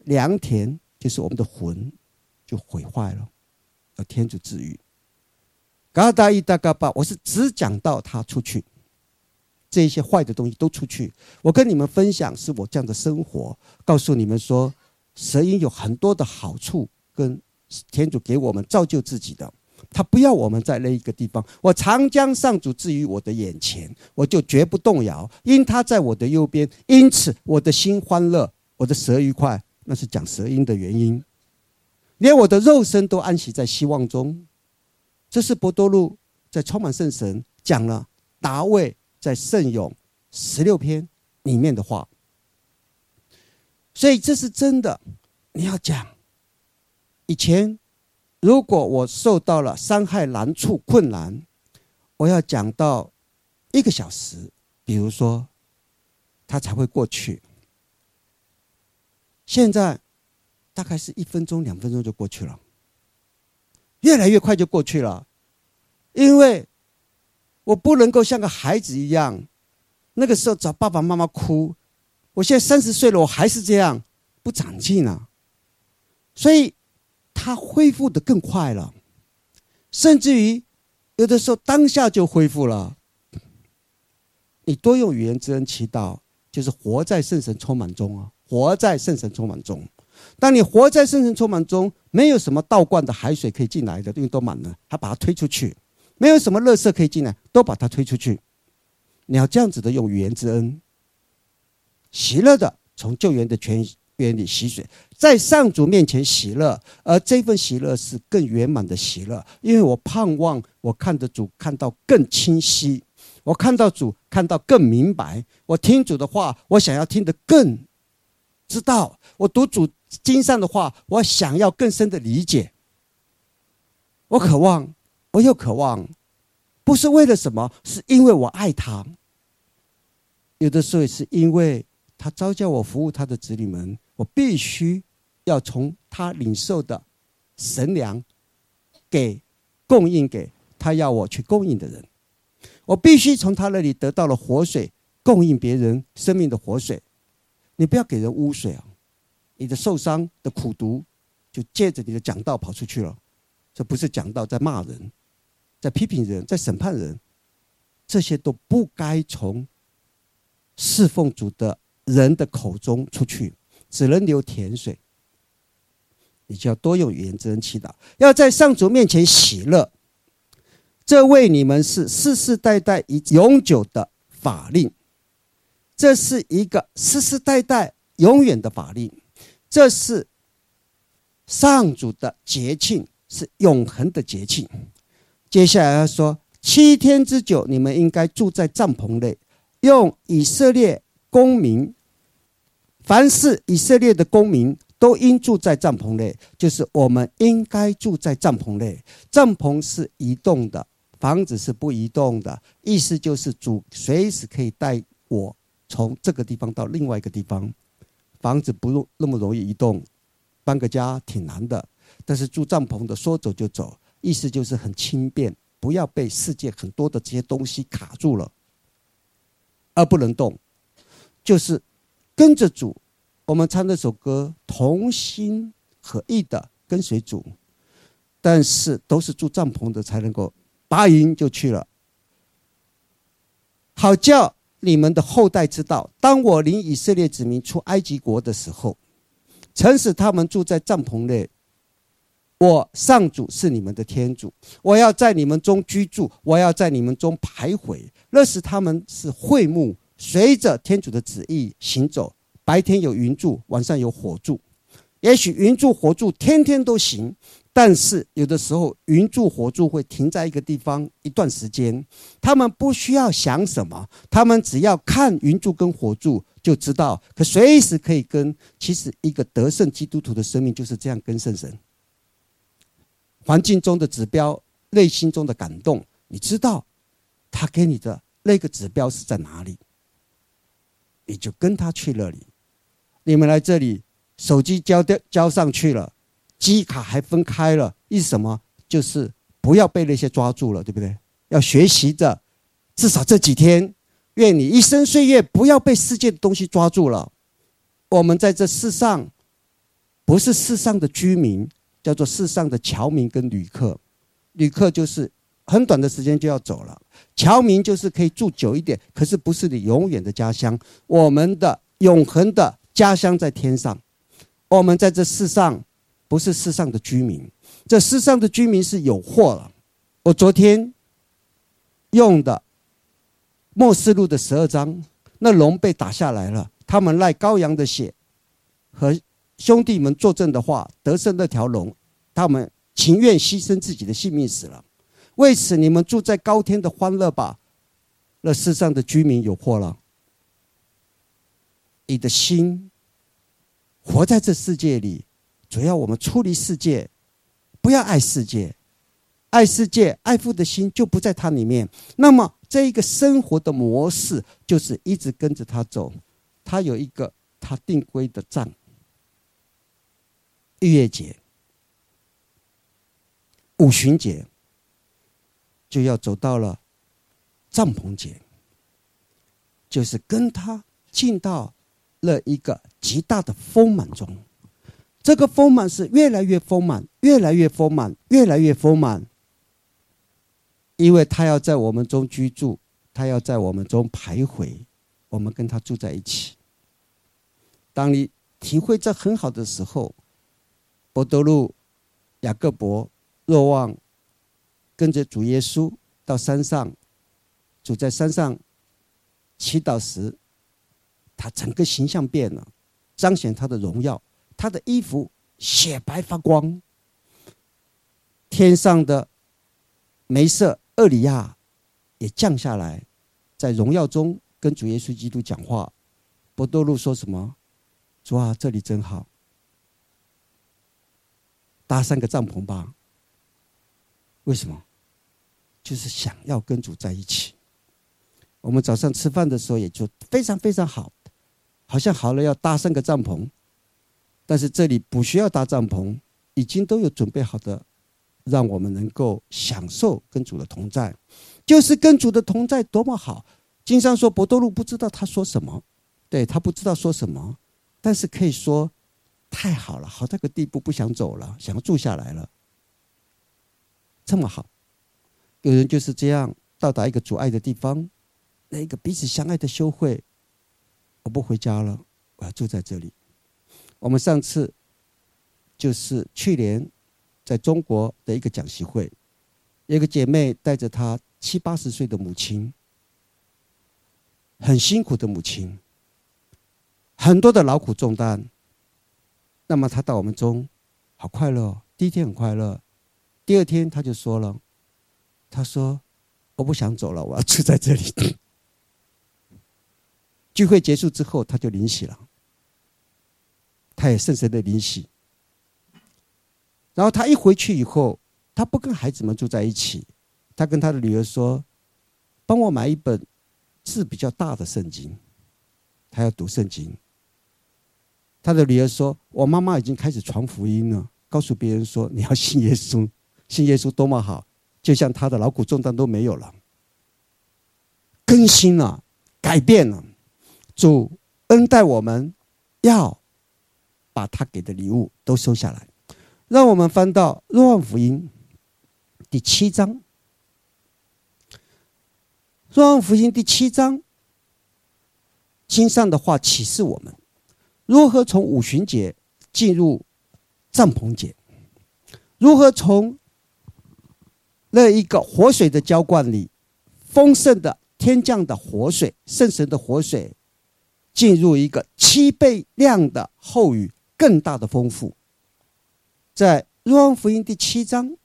良田就是我们的魂就毁坏了，要天主治愈。嘎达伊达嘎巴，我是只讲到他出去，这些坏的东西都出去。我跟你们分享是我这样的生活，告诉你们说，蛇因有很多的好处，跟天主给我们造就自己的。他不要我们在那一个地方，我常将上主置于我的眼前，我就绝不动摇，因他在我的右边，因此我的心欢乐，我的舌愉快。那是讲舌音的原因。连我的肉身都安息在希望中。这是伯多禄在充满圣神讲了达味在圣咏十六篇里面的话，所以这是真的。你要讲，以前如果我受到了伤害、难处、困难，我要讲到一个小时，比如说，它才会过去。现在大概是一分钟、两分钟就过去了，越来越快就过去了。因为我不能够像个孩子一样，那个时候找爸爸妈妈哭。我现在三十岁了，我还是这样，不长进啊。所以它恢复得更快了，甚至于有的时候当下就恢复了。你多用语言之恩祈祷，就是活在圣神充满中啊，活在圣神充满中。当你活在圣神充满中，没有什么倒灌的海水可以进来的，因为都满了，还把它推出去；没有什么垃圾可以进来，都把它推出去。你要这样子的用语言之恩，喜乐的从救援的泉源里洗水，在上主面前喜乐，而这份喜乐是更圆满的喜乐，因为我盼望我看的主看到更清晰，我看到主看到更明白，我听主的话，我想要听得更知道，我读主经上的话，我想要更深的理解。我渴望，我又渴望，不是为了什么，是因为我爱他。有的时候也是因为他召叫我服务他的子女们，我必须要从他领受的神粮给供应给他要我去供应的人，我必须从他那里得到了活水，供应别人生命的活水。你不要给人污水啊！你的受伤的苦毒就借着你的讲道跑出去了。这不是讲道，在骂人，在批评人，在审判人，这些都不该从侍奉主的人的口中出去，只能流甜水。你就要多用语言之恩祈祷，要在上主面前喜乐。这为你们是世世代代以永久的法令，这是一个世世代代永远的法令，这是上主的节庆，是永恒的节庆。接下来他说，七天之久，你们应该住在帐篷内，用以色列公民，凡是以色列的公民都应住在帐篷内，就是我们应该住在帐篷内。帐篷是移动的，房子是不移动的，意思就是主随时可以带我从这个地方到另外一个地方。房子不那么容易移动，搬个家挺难的，但是住帐篷的说走就走，意思就是很轻便，不要被世界很多的这些东西卡住了而不能动。就是跟着主，我们唱这首歌，同心合意的跟随主，但是都是住帐篷的才能够拔营就去了。好叫你们的后代知道，当我领以色列子民出埃及国的时候，曾使他们住在帐篷内，我上主是你们的天主，我要在你们中居住，我要在你们中徘徊。那时他们是会幕，随着天主的旨意行走，白天有云柱，晚上有火柱。也许云柱火柱天天都行，但是有的时候云柱火柱会停在一个地方一段时间，他们不需要想什么，他们只要看云柱跟火柱就知道，可随时可以跟。其实一个得胜基督徒的生命就是这样跟圣神。环境中的指标，内心中的感动，你知道他给你的那个指标是在哪里，你就跟他去那里。你们来这里，手机交掉交上去了，机卡还分开了，意思什么？就是不要被那些抓住了，对不对？要学习着，至少这几天，愿你一生岁月不要被世界的东西抓住了。我们在这世上不是世上的居民，叫做世上的侨民跟旅客。旅客就是很短的时间就要走了，侨民就是可以住久一点，可是不是你永远的家乡。我们的永恒的家乡在天上，我们在这世上不是世上的居民，这世上的居民是有祸了。我昨天用的末世录的十二章，那龙被打下来了，他们赖羔羊的血和兄弟们作证的话，得胜那条龙，他们情愿牺牲自己的性命死了。为此你们住在高天的欢乐吧，那世上的居民有祸了。你的心活在这世界里，主要我们出离世界，不要爱世界，爱世界爱父的心就不在它里面。那么这一个生活的模式就是一直跟着他走，他有一个他定规的账，逾越节、五旬节，就要走到了帐篷节，就是跟他进到了一个极大的丰满中。这个丰满是越来越丰满，越来越丰满，越来越丰满，因为他要在我们中居住，他要在我们中徘徊，我们跟他住在一起。当你体会这很好的时候，伯多禄、雅各伯、若望跟着主耶稣到山上，主在山上祈祷时，他整个形象变了，彰显他的荣耀，他的衣服雪白发光。天上的梅瑟厄里亚也降下来，在荣耀中跟主耶稣基督讲话。伯多禄说什么？主啊，这里真好，搭三个帐篷吧。为什么？就是想要跟主在一起。我们早上吃饭的时候也就非常非常好，好像好了要搭三个帐篷，但是这里不需要搭帐篷，已经都有准备好的，让我们能够享受跟主的同在。就是跟主的同在多么好。经上说伯多禄不知道他说什么，对，他不知道说什么，但是可以说太好了，好到个地步不想走了，想要住下来了，这么好。有人就是这样到达一个主爱的地方，那一个彼此相爱的修会，我不回家了，我要住在这里。我们上次就是去年在中国的一个讲习会，有一个姐妹带着她七八十岁的母亲，很辛苦的母亲，很多的劳苦重担。那么她到我们中，好快乐哦。第一天很快乐，第二天她就说了，她说我不想走了，我要住在这里。聚会结束之后，她就领洗了，她也深深的领洗。然后她一回去以后，她不跟孩子们住在一起，她跟她的女儿说，帮我买一本字比较大的圣经，她要读圣经。她的女儿说，我妈妈已经开始传福音了，告诉别人说你要信耶稣，信耶稣多么好，就像她的劳苦重担都没有了，更新了，改变了。主恩待我们，要把他给的礼物都收下来。让我们翻到若望福音第七章。若望福音第七章，经上的话启示我们如何从五旬节进入帐篷节，如何从那一个活水的浇灌里，丰盛的天降的活水，圣神的活水，进入一个七倍量的后雨，更大的丰富。在若望福音第七章，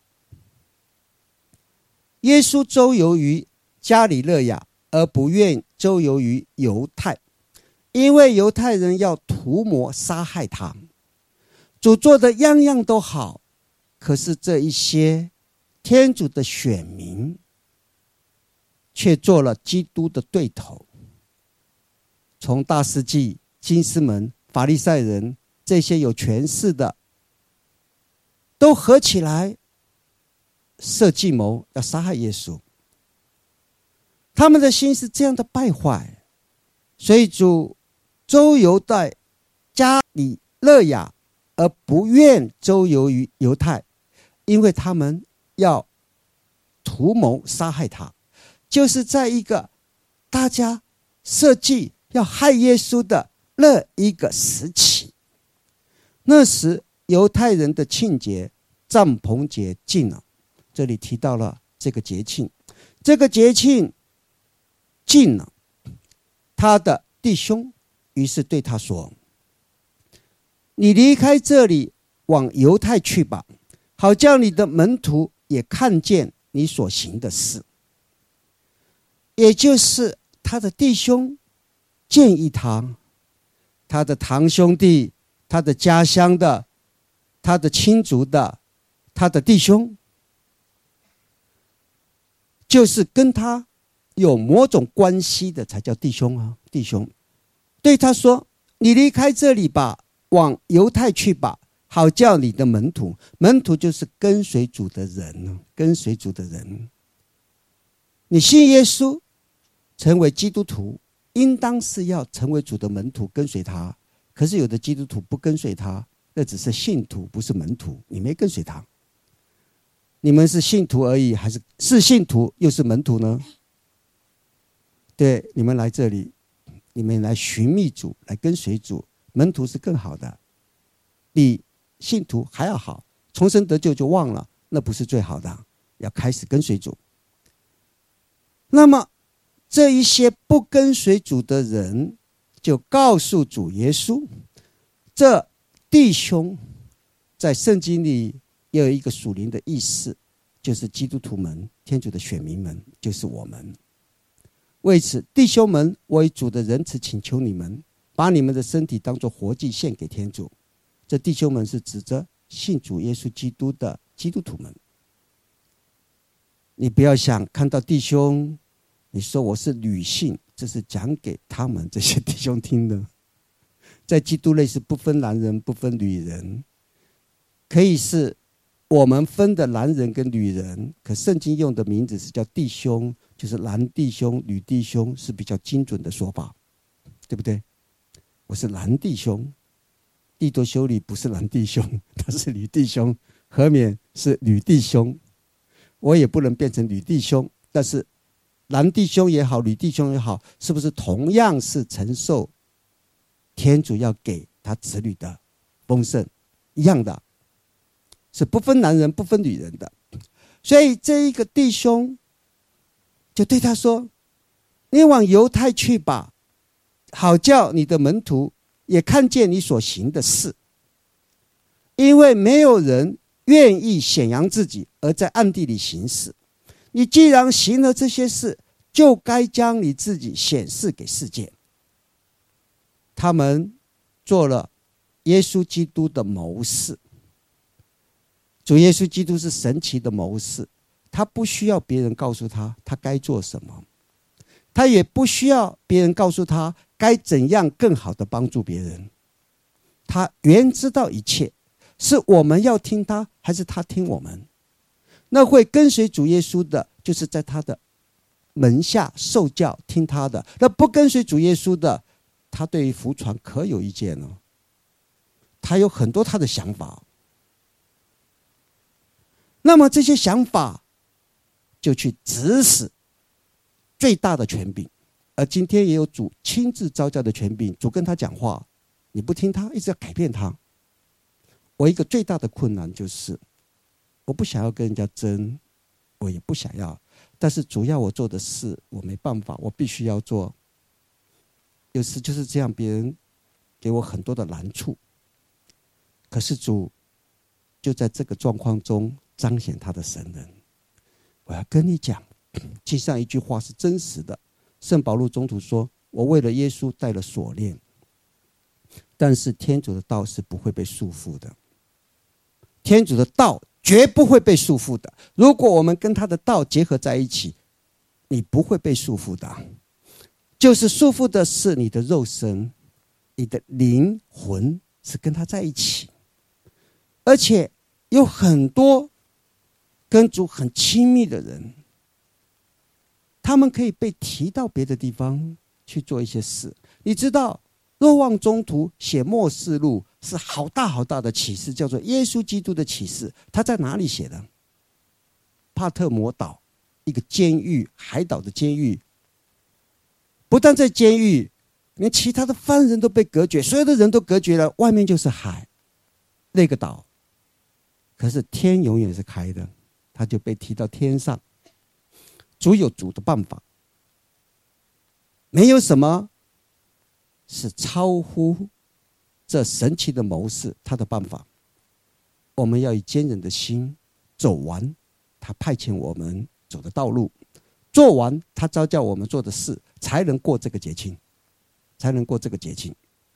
耶稣周游于加里肋亚，而不愿周游于犹太，因为犹太人要涂抹杀害他。主做的样样都好，可是这一些天主的选民却做了基督的对头。从大司祭、经师们、法利赛人，这些有权势的，都合起来设计谋要杀害耶稣。他们的心是这样的败坏，所以主周游在加里肋亚， 而不愿周游于犹太，因为他们要图谋杀害他。就是在一个大家设计要害耶稣的那一个时期，那时犹太人的庆节帐篷节近了。这里提到了这个节庆，这个节庆近了，他的弟兄于是对他说：你离开这里，往犹太去吧，好叫你的门徒也看见你所行的事。也就是他的弟兄建议他，他的堂兄弟，他的家乡的，他的亲族的，他的弟兄，就是跟他有某种关系的才叫弟兄啊，弟兄对他说：你离开这里吧，往犹太去吧，好叫你的门徒，门徒就是跟随主的人，跟随主的人。你信耶稣成为基督徒，应当是要成为主的门徒，跟随他。可是有的基督徒不跟随他，那只是信徒，不是门徒，你没跟随他。你们是信徒而已，还是是信徒又是门徒呢？对，你们来这里，你们来寻觅主，来跟随主，门徒是更好的，比信徒还要好。重生得救就忘了，那不是最好的，要开始跟随主。那么这一些不跟随主的人就告诉主耶稣，这弟兄在圣经里也有一个属灵的意思，就是基督徒们，天主的选民们，就是我们。为此，弟兄们，我以主的仁慈请求你们，把你们的身体当作活祭献给天主。这弟兄们是指着信主耶稣基督的基督徒们。你不要想看到弟兄你说我是女性，这是讲给他们这些弟兄听的。在基督内是不分男人不分女人，可以是我们分的男人跟女人，可圣经用的名字是叫弟兄，就是男弟兄女弟兄，是比较精准的说法，对不对？我是男弟兄，弟多修理不是男弟兄，他是女弟兄，和勉是女弟兄，我也不能变成女弟兄，但是男弟兄也好，女弟兄也好，是不是同样是承受天主要给他子女的丰盛一样的，是不分男人不分女人的。所以这一个弟兄就对他说：你往犹太去吧，好叫你的门徒也看见你所行的事，因为没有人愿意显扬自己而在暗地里行事。你既然行了这些事，就该将你自己显示给世界。他们做了耶稣基督的谋士。主耶稣基督是神奇的谋士，他不需要别人告诉他他该做什么，他也不需要别人告诉他该怎样更好的帮助别人。他原知道一切，是我们要听他，还是他听我们？那会跟随主耶稣的，就是在他的门下受教听他的。那不跟随主耶稣的，他对于福传可有意见呢？他有很多他的想法。那么这些想法就去指使最大的权柄。而今天也有主亲自召教的权柄，主跟他讲话，你不听他，一直要改变他。我一个最大的困难就是，我不想要跟人家争，我也不想要，但是主要我做的事我没办法，我必须要做。有时就是这样，别人给我很多的难处，可是主就在这个状况中彰显他的神人。我要跟你讲，记上一句话是真实的，圣保禄宗徒说，我为了耶稣戴了锁链，但是天主的道是不会被束缚的，天主的道绝不会被束缚的。如果我们跟他的道结合在一起，你不会被束缚的。就是束缚的是你的肉身，你的灵魂是跟他在一起。而且有很多跟主很亲密的人，他们可以被提到别的地方去做一些事。你知道若望中途写末世录是好大好大的启示，叫做耶稣基督的启示。他在哪里写的？帕特摩岛，一个监狱，海岛的监狱。不但在监狱，连其他的犯人都被隔绝，所有的人都隔绝了，外面就是海，那个岛。可是天永远是开的，他就被提到天上。主有主的办法，没有什么是超乎这神奇的谋士他的办法。我们要以坚韧的心走完他派遣我们走的道路，做完他召叫我们做的事，才能过这个节庆，才能过这个节庆。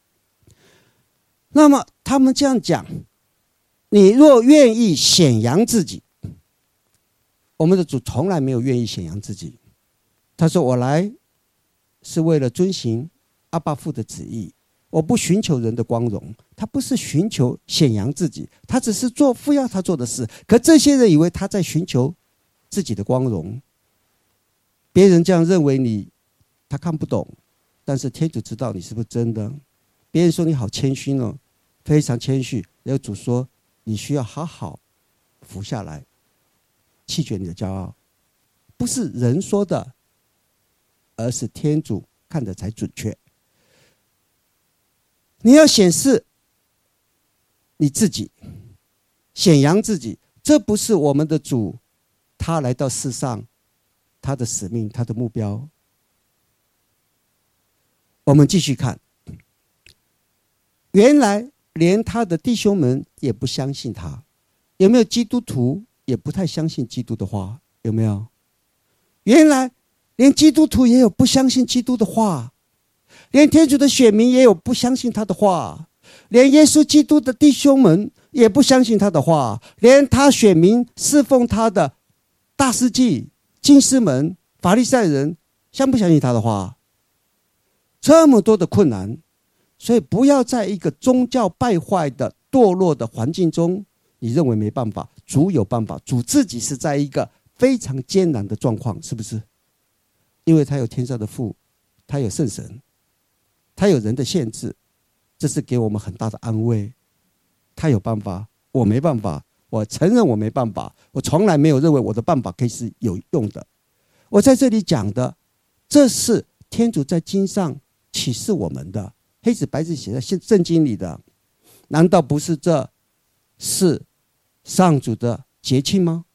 那么他们这样讲，你若愿意显扬自己，我们的主从来没有愿意显扬自己。他说我来是为了遵行阿爸父的旨意，我不寻求人的光荣。他不是寻求显扬自己，他只是做父要他做的事。可这些人以为他在寻求自己的光荣，别人这样认为你，他看不懂，但是天主知道你是不是真的。别人说你好谦虚哦，非常谦虚，然后主说你需要好好服下来，弃绝你的骄傲。不是人说的，而是天主看的才准确。你要显示你自己，显扬自己，这不是我们的主他来到世上他的使命，他的目标。我们继续看，原来连他的弟兄们也不相信他。有没有基督徒也不太相信基督的话？有没有？原来连基督徒也有不相信基督的话，连天主的选民也有不相信他的话，连耶稣基督的弟兄们也不相信他的话，连他选民侍奉他的大司祭、经师们、法利赛人相不相信他的话？这么多的困难，所以不要在一个宗教败坏的堕落的环境中，你认为没办法，主有办法。主自己是在一个非常艰难的状况，是不是？因为他有天上的父，他有圣神，他有人的限制，这是给我们很大的安慰。他有办法，我没办法，我承认我没办法，我从来没有认为我的办法可以是有用的。我在这里讲的，这是天主在经上启示我们的，黑纸白字写在圣经里的。难道不是这是上主的节庆吗？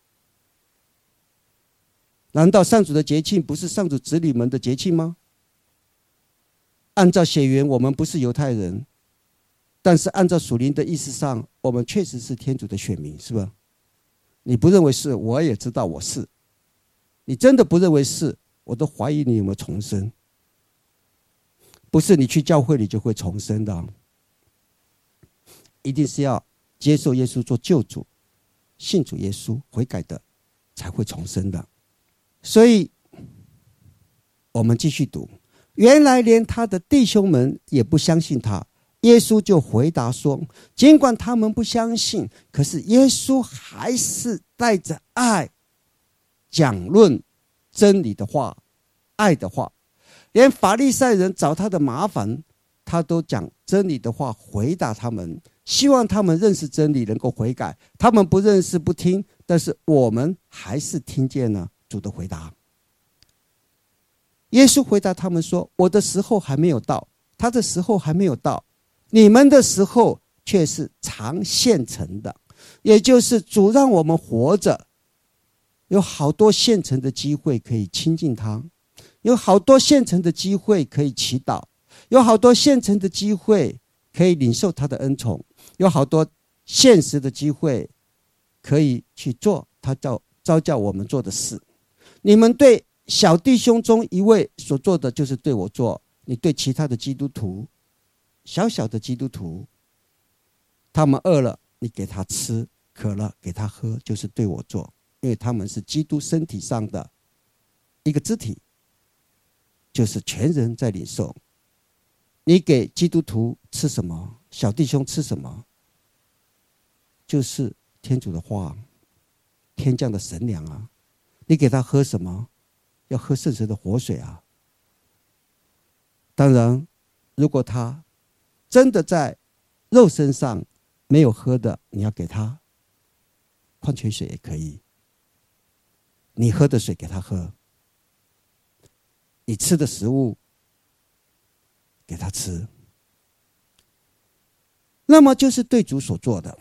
难道上主的节庆不是上主子女们的节庆吗？按照血缘我们不是犹太人，但是按照属灵的意思上，我们确实是天主的选民，是吧？你不认为是，我也知道我是。你真的不认为是，我都怀疑你有没有重生。不是你去教会里就会重生的，一定是要接受耶稣做救主，信主耶稣悔改的才会重生的。所以我们继续读，原来连他的弟兄们也不相信他。耶稣就回答说，尽管他们不相信，可是耶稣还是带着爱讲论真理的话，爱的话。连法利赛人找他的麻烦，他都讲真理的话回答他们，希望他们认识真理，能够悔改。他们不认识不听，但是我们还是听见了主的回答。耶稣回答他们说，我的时候还没有到，他的时候还没有到，你们的时候却是常现成的。也就是主让我们活着，有好多现成的机会可以亲近他，有好多现成的机会可以祈祷，有好多现成的机会可以领受他的恩宠，有好多现实的机会可以去做他召召叫我们做的事。你们对小弟兄中一位所做的，就是对我做。你对其他的基督徒，小小的基督徒，他们饿了，你给他吃；渴了，给他喝，就是对我做，因为他们是基督身体上的一个肢体，就是全人在领受。你给基督徒吃什么，小弟兄吃什么，就是天主的话，天降的神粮啊。你给他喝什么，要喝圣神的活水啊。当然如果他真的在肉身上没有喝的，你要给他矿泉水也可以，你喝的水给他喝，你吃的食物给他吃，那么就是对主所做的。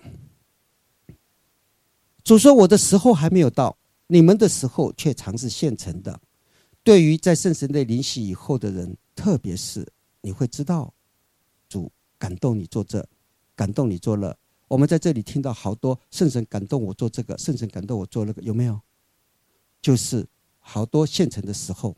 主说我的时候还没有到，你们的时候却常是现成的。对于在圣神内灵洗以后的人，特别是你会知道主感动你做这，感动你做了。我们在这里听到好多圣神感动我做这个，圣神感动我做那个，有没有？就是好多现成的时候。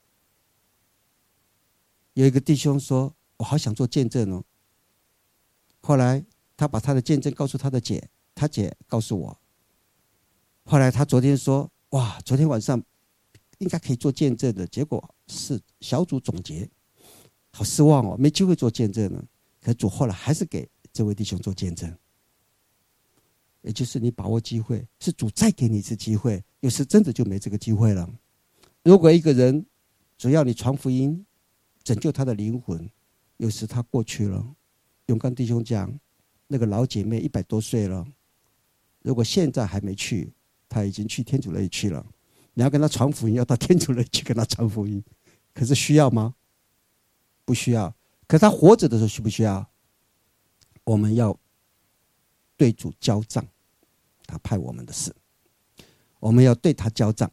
有一个弟兄说，我好想做见证哦。后来他把他的见证告诉他的姐，他姐告诉我。后来他昨天说，哇，昨天晚上应该可以做见证的，结果是小组总结，好失望哦，没机会做见证了。可主后来还是给这位弟兄做见证，也就是你把握机会，是主再给你一次机会，有时真的就没这个机会了。如果一个人只要你传福音，拯救他的灵魂，有时他过去了。永刚弟兄讲，那个老姐妹一百多岁了，如果现在还没去，他已经去天主那里去了。你要跟他传福音，要到天主那里去跟他传福音，可是需要吗？不需要。可他活着的时候需不需要？我们要对主交账，他派我们的事，我们要对他交账。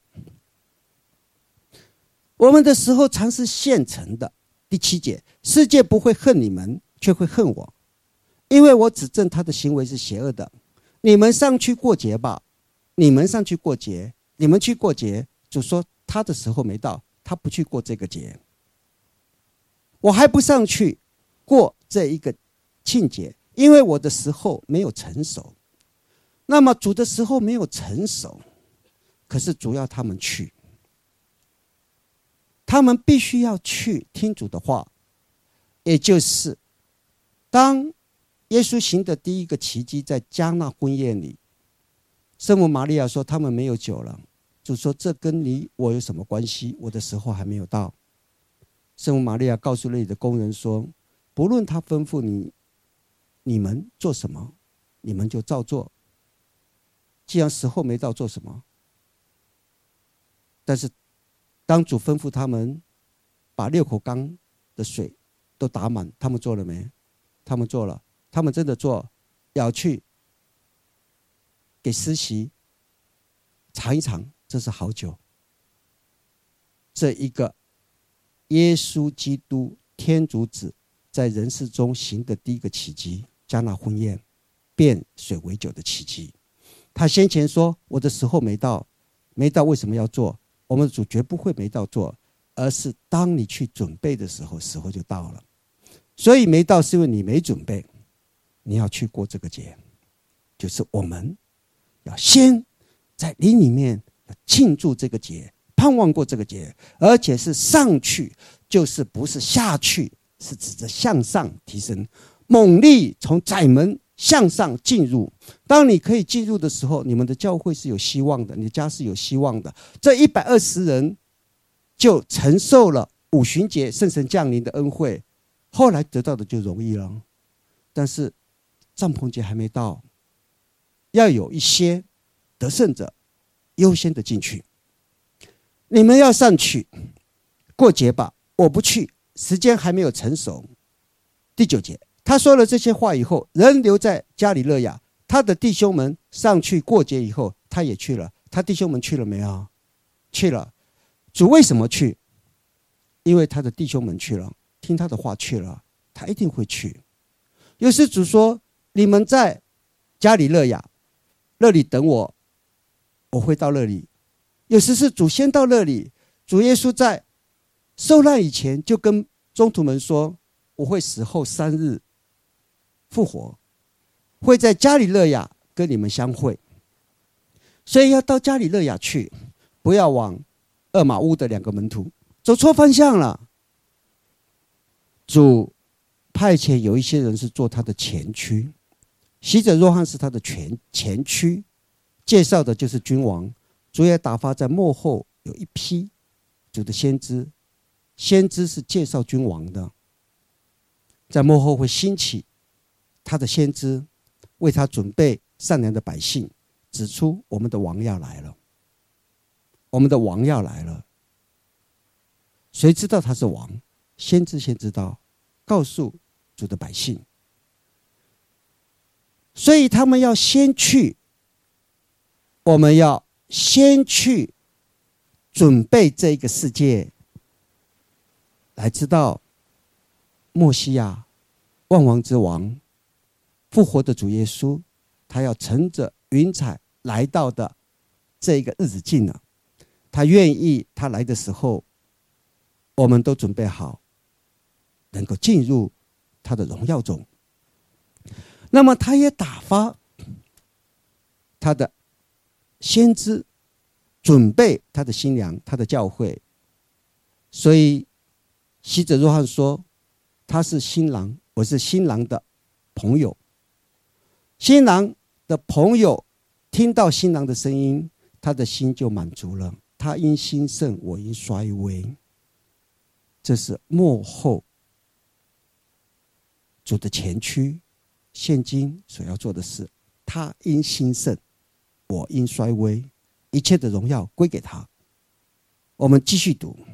我们的时候常是现成的。第七节，世界不会恨你们，却会恨我，因为我指证他的行为是邪恶的。你们上去过节吧，你们上去过节，你们去过节。主说他的时候没到，他不去过这个节。我还不上去过这一个庆节，因为我的时候没有成熟。那么主的时候没有成熟，可是主要他们去，他们必须要去听主的话。也就是当耶稣行的第一个奇迹在迦纳婚宴里，圣母玛利亚说他们没有酒了。主说这跟你我有什么关系？我的时候还没有到。圣母玛利亚告诉那里的工人说，不论他吩咐你你们做什么，你们就照做。既然时候没到，做什么？但是当主吩咐他们把六口缸的水都打满，他们做了没？他们做了。他们真的做，要去给司席尝一尝，这是好酒。这一个耶稣基督天主子在人世中行的第一个奇迹，迦纳婚宴变水为酒的奇迹。他先前说我的时候没到，没到为什么要做？我们的主绝不会没到做，而是当你去准备的时候，时候就到了。所以没到是因为你没准备，你要去过这个节，就是我们要先在灵里面庆祝这个节，盼望过这个节，而且是上去，就是不是下去，是指着向上提升，猛力从窄门向上进入。当你可以进入的时候，你们的教会是有希望的，你的家是有希望的。这一百二十人就承受了五旬节圣神降临的恩惠，后来得到的就容易了。但是帐篷节还没到，要有一些得胜者优先的进去。你们要上去过节吧，我不去，时间还没有成熟。第九节，他说了这些话以后，人留在加里勒亚，他的弟兄们上去过节以后，他也去了。他弟兄们去了没有？去了。主为什么去？因为他的弟兄们去了，听他的话去了，他一定会去。有时主说，你们在加里勒亚那里等我，我会到那里。有时是主先到那里，主耶稣在受难以前就跟宗徒们说，我会死后三日复活，会在加里勒亚跟你们相会。所以要到加里勒亚去，不要往厄玛乌的两个门徒走错方向了。主派遣有一些人是做他的前驱，洗者若翰是他的前前驱，介绍的就是君王。主也打发在末后有一批主的先知，先知是介绍君王的。 在末后会兴起他的先知，为他准备善良的百姓，指出我们的王要来了，我们的王要来了。谁知道他是王？先知先知道，告诉主的百姓。所以他们要先去，我们要先去准备这个世界，来知道默西亚万王之王复活的主耶稣，他要乘着云彩来到的这一个日子近了。他愿意他来的时候，我们都准备好，能够进入他的荣耀中。那么他也打发他的先知准备他的新娘，他的教会。所以希者若翰说，他是新郎，我是新郎的朋友。新郎的朋友听到新郎的声音，他的心就满足了。他因兴盛，我因衰微。这是末后主的前驱，现今所要做的事。他因兴盛，我因衰微，一切的荣耀归给他。我们继续读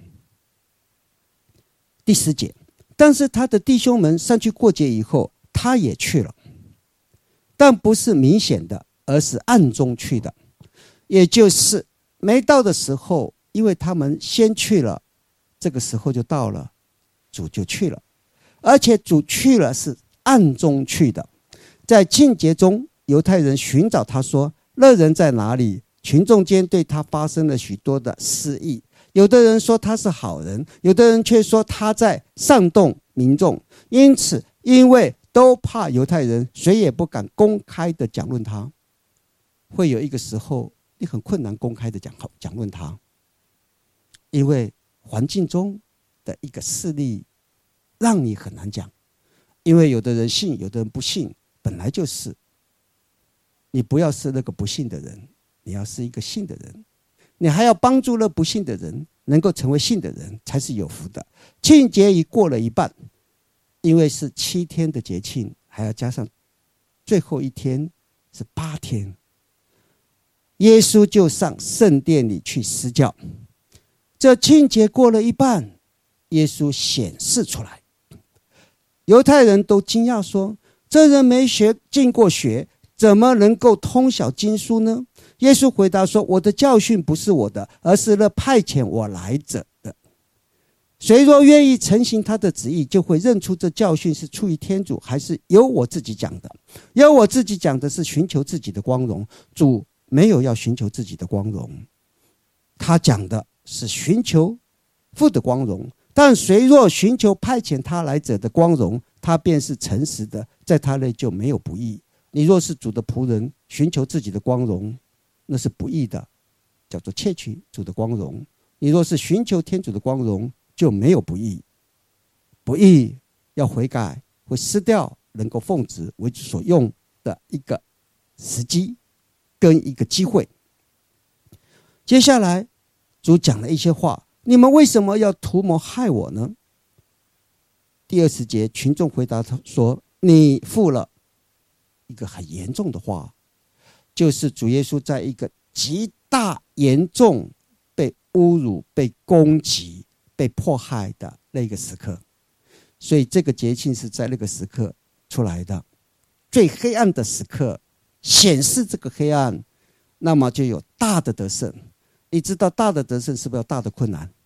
第十节。但是他的弟兄们上去过节以后，他也去了，但不是明显的，而是暗中去的。也就是没到的时候，因为他们先去了，这个时候就到了，主就去了。而且主去了是暗中去的。在庆节中，犹太人寻找他说，那人在哪里？群众间对他发生了许多的私议，有的人说他是好人，有的人却说他在煽动民众。因此因为都怕犹太人，谁也不敢公开的讲论他。会有一个时候你很困难公开的讲讲论他，因为环境中的一个势力让你很难讲。因为有的人信，有的人不信，本来就是。你不要是那个不信的人，你要是一个信的人，你还要帮助那不信的人能够成为信的人，才是有福的。庆节已过了一半，因为是七天的节庆，还要加上最后一天是八天。耶稣就上圣殿里去施教。这庆节过了一半，耶稣显示出来。犹太人都惊讶说，这人没学进过学，怎么能够通晓经书呢？耶稣回答说，我的教训不是我的，而是那派遣我来者的。谁若愿意承行他的旨意，就会认出这教训是出于天主，还是由我自己讲的。由我自己讲的是寻求自己的光荣，主没有要寻求自己的光荣，他讲的是寻求父的光荣。但谁若寻求派遣他来者的光荣，他便是诚实的，在他内就没有不义。你若是主的仆人，寻求自己的光荣，那是不义的，叫做窃取主的光荣。你若是寻求天主的光荣，就没有不义。不义要悔改，会失掉能够奉旨为主所用的一个时机跟一个机会。接下来主讲了一些话，你们为什么要图谋害我呢？第二十节，群众回答他说，你负了一个很严重的话，就是主耶稣在一个极大严重被侮辱、被攻击、被迫害的那个时刻。所以这个节庆是在那个时刻出来的，最黑暗的时刻，显示这个黑暗，那么就有大的得胜。你知道大的得胜是不是有大的困难？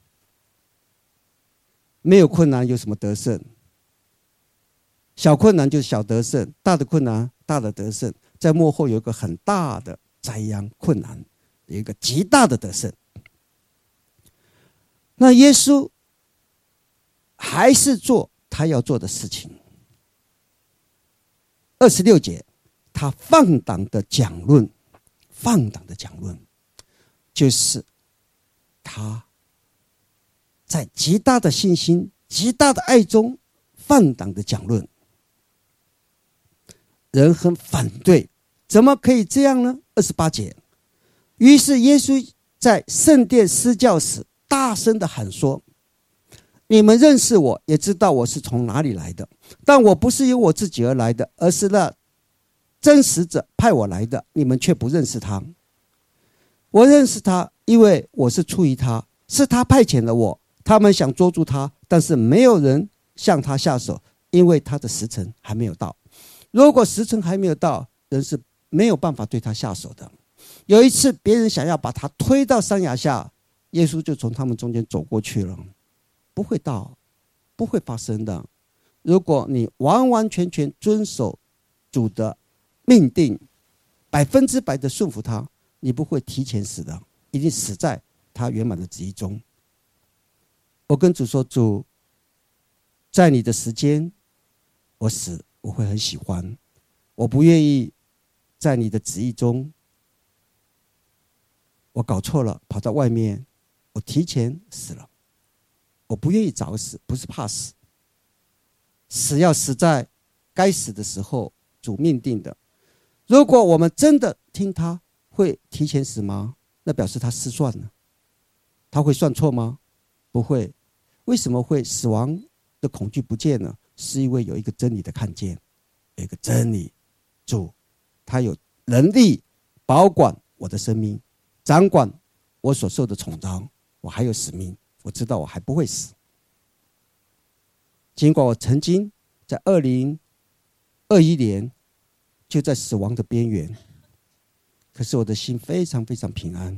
没有困难有什么得胜？小困难就是小得胜，大的困难大的得胜。在末后有一个很大的灾殃困难，有一个极大的得胜。那耶稣还是做他要做的事情。二十六节，他放胆的讲论，放胆的讲论，就是他在极大的信心、极大的爱中放胆的讲论。人很反对，怎么可以这样呢？二十八节，于是耶稣在圣殿施教时大声的喊说， 你们认识我，也知道我是从哪里来的，但我不是由我自己而来的，而是那真实者派我来的，你们却不认识他。我认识他，因为我是出于他，是他派遣了我。他们想捉住他，但是没有人向他下手，因为他的时辰还没有到。如果时辰还没有到，人是没有办法对他下手的。有一次，别人想要把他推到山崖下，耶稣就从他们中间走过去了。不会到，不会发生的。如果你完完全全遵守主的命定，百分之百的顺服他，你不会提前死的，一定死在他圆满的旨意中。我跟主说，主，在你的时间我死，我会很喜欢。我不愿意在你的旨意中我搞错了，跑到外面，我提前死了。我不愿意早死，不是怕死，死要死在该死的时候，主命定的。如果我们真的听他，会提前死吗？那表示他失算了。他会算错吗？不会。为什么会死亡的恐惧不见了？是因为有一个真理的看见，有一个真理，主他有能力保管我的生命，掌管我所受的宠召，我还有使命，我知道我还不会死。尽管我曾经在二零二一年就在死亡的边缘，可是我的心非常非常平安，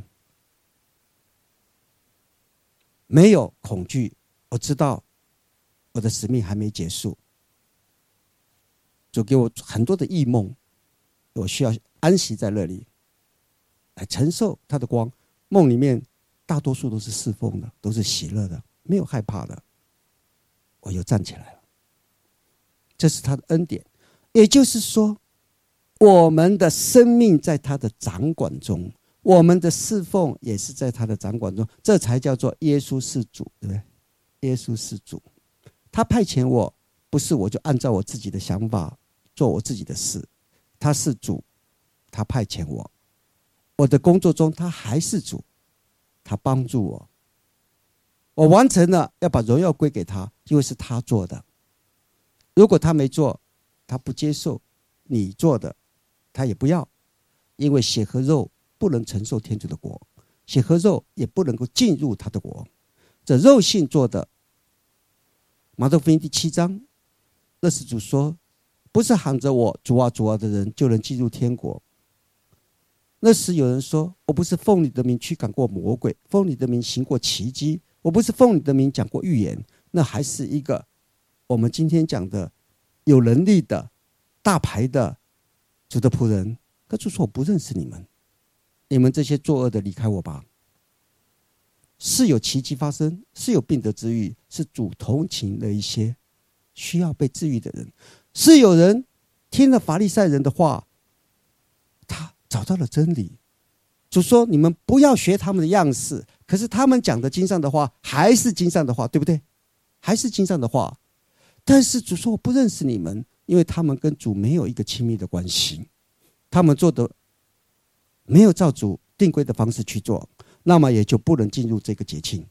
没有恐惧。我知道我的使命还没结束，主给我很多的异梦，我需要安息在那里来承受他的光。梦里面大多数都是侍奉的，都是喜乐的，没有害怕的。我又站起来了，这是他的恩典。也就是说，我们的生命在他的掌管中，我们的侍奉也是在他的掌管中，这才叫做耶稣是主，对不对？耶稣是主，他派遣我，不是我就按照我自己的想法做我自己的事。他是主，他派遣我，我的工作中他还是主，他帮助我，我完成了，要把荣耀归给他，因为是他做的。如果他没做，他不接受你做的，他也不要，因为血和肉不能承受天主的国，血和肉也不能够进入他的国。这肉性做的，马太福音第七章，那是主说，不是喊着我主啊主啊的人就能进入天国。那时有人说，我不是奉你的名驱赶过魔鬼，奉你的名行过奇迹，我不是奉你的名讲过预言。那还是一个我们今天讲的有能力的大牌的主的仆人。可主说，我不认识你们，你们这些作恶的离开我吧。是有奇迹发生，是有病得治愈，是主同情了一些需要被治愈的人，是有人听了法利赛人的话，他找到了真理。主说，你们不要学他们的样式，可是他们讲的经上的话还是经上的话，对不对？还是经上的话。但是主说，我不认识你们，因为他们跟主没有一个亲密的关系，他们做的没有照主定规的方式去做，那么也就不能进入这个节庆。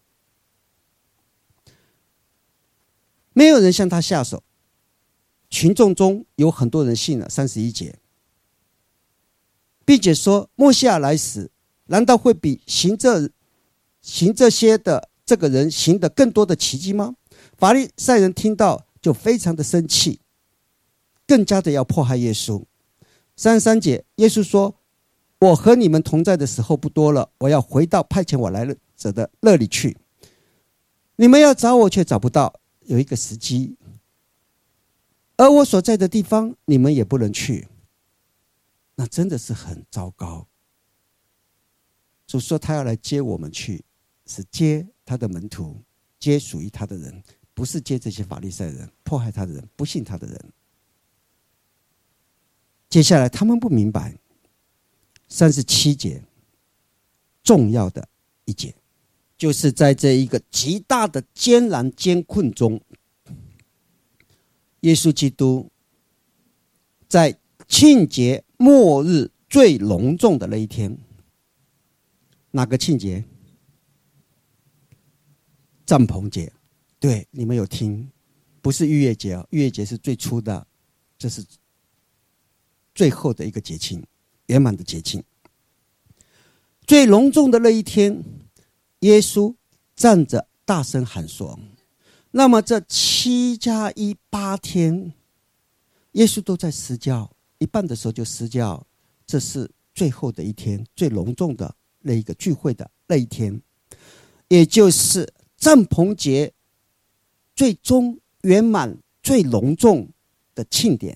没有人向他下手，群众中有很多人信了。三十一节，并且说，默西亚来时，难道会比行这行这些的这个人行得更多的奇迹吗？法利赛人听到就非常的生气，更加的要迫害耶稣。三十三节，耶稣说，我和你们同在的时候不多了，我要回到派遣我来者的那里去。你们要找我却找不到，有一个时机，而我所在的地方你们也不能去。那真的是很糟糕。主说他要来接我们去，是接他的门徒，接属于他的人，不是接这些法利赛人，迫害他的人，不信他的人。接下来他们不明白，三十七节重要的一节，就是在这一个极大的艰难艰困中，耶稣基督在庆节末日最隆重的那一天。哪个庆节？帐篷节。 对，你们有听，不是逾越节哦，逾越节是最初的，这是最后的一个节庆，圆满的节庆。最隆重的那一天，耶稣站着大声喊说，那么这七加一八天，耶稣都在施教，一半的时候就施教，这是最后的一天，最隆重的那一个聚会的那一天，也就是帐篷节最终圆满最隆重的庆典。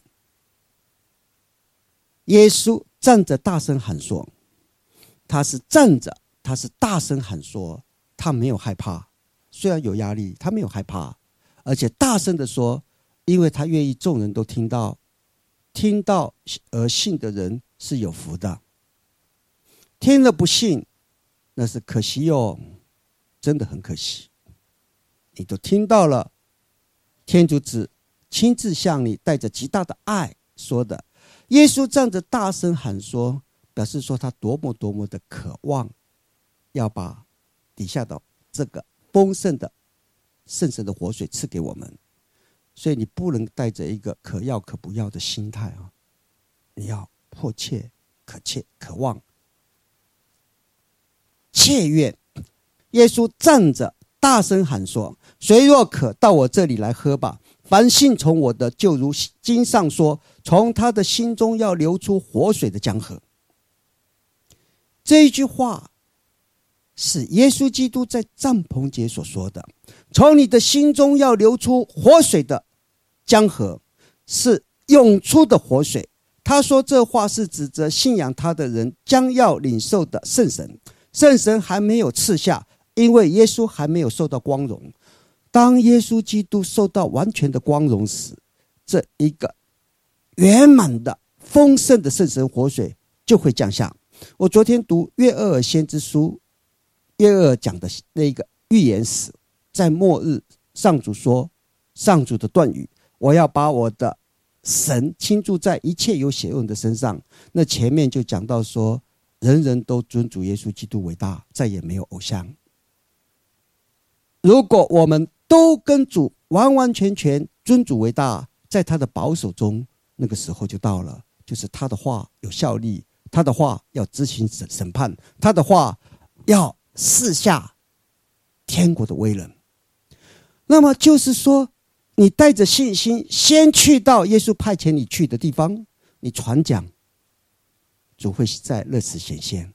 耶稣站着大声喊说，他是站着，他是大声喊说，他没有害怕，虽然有压力，他没有害怕，而且大声的说，因为他愿意众人都听到，听到而信的人是有福的，听了不信，那是可惜哟，真的很可惜。你都听到了，天主子亲自向你带着极大的爱说的。耶稣站着大声喊说，表示说他多么多么的渴望要把底下的这个丰盛的圣神的活水赐给我们，所以你不能带着一个可要可不要的心态啊，你要迫切可切渴望切愿。耶稣站着大声喊说，谁若渴，到我这里来喝吧，凡信从我的，就如经上说，从他的心中要流出活水的江河。这一句话是耶稣基督在帐篷节所说的，从你的心中要流出活水的江河，是涌出的活水。他说这话是指着信仰他的人将要领受的圣神，圣神还没有赐下，因为耶稣还没有受到光荣。当耶稣基督受到完全的光荣时，这一个圆满的丰盛的圣神活水就会降下。我昨天读约厄尔先知书，约厄尔讲的那个预言时，在末日上主说，上主的断语，我要把我的神倾注在一切有血肉的身上。那前面就讲到说，人人都尊主耶稣基督为大，再也没有偶像。如果我们都跟主完完全全尊主为大，在他的保守中，那个时候就到了，就是他的话有效力，他的话要执行审判，他的话要赐下天国的威能。那么就是说，你带着信心先去到耶稣派遣你去的地方，你传讲，主会在那时显现。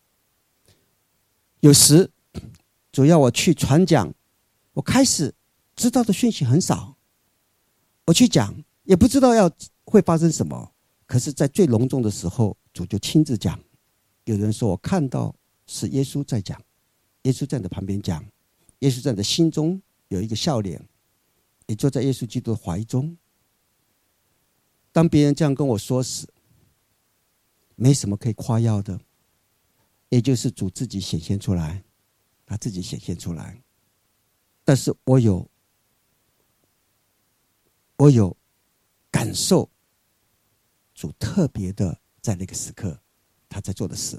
有时主要我去传讲，我开始知道的讯息很少，我去讲也不知道要会发生什么，可是在最隆重的时候，主就亲自讲。有人说我看到是耶稣在讲，耶稣在你的旁边讲，耶稣在你的心中有一个笑脸，也坐在耶稣基督的怀中。当别人这样跟我说时，没什么可以夸耀的，也就是主自己显现出来，他自己显现出来。但是我有我有感受主特别的在那个时刻他在做的事。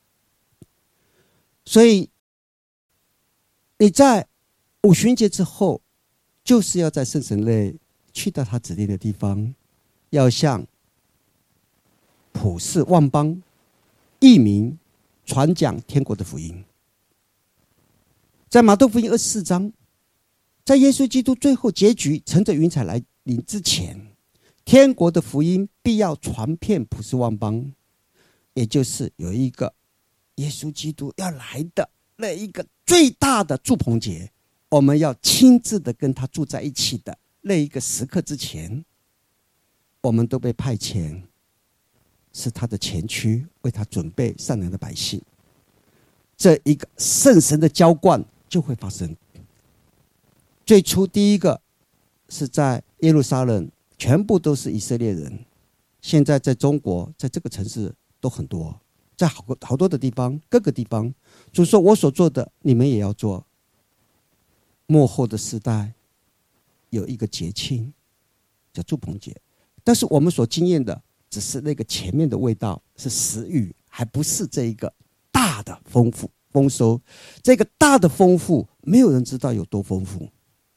所以你在五旬节之后，就是要在圣神内去到他指定的地方，要向普世万邦异民传讲天国的福音。在马窦福音二十四章，在耶稣基督最后结局乘着云彩来临之前，天国的福音必要传遍普世万邦，也就是有一个耶稣基督要来的那一个最大的住棚节，我们要亲自的跟他住在一起的那一个时刻之前，我们都被派遣，是他的前驱，为他准备善良的百姓。这一个圣神的浇灌就会发生。最初第一个是在耶路撒冷，全部都是以色列人。现在在中国，在这个城市都很多，在好好多的地方，各个地方，主说我所做的，你们也要做。末后的时代有一个节庆叫住棚节，但是我们所经验的只是那个前面的味道，是食欲，还不是这一个大的丰富丰收。这个大的丰富没有人知道有多丰富，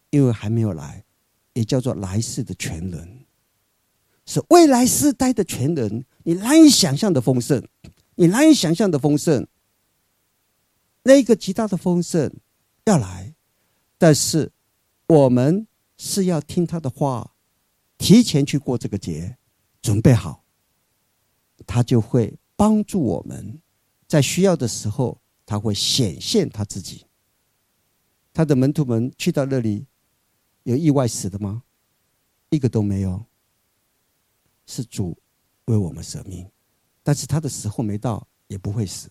因为还没有来，也叫做来世的全能，是未来世代的全能，你难以想象的丰盛，你难以想象的丰盛，那个极大的丰盛要来，但是我们是要听他的话，提前去过这个节，准备好，他就会帮助我们，在需要的时候他会显现他自己。他的门徒们去到那里，有意外死的吗？一个都没有，是主为我们舍命，但是他的时候没到，也不会死。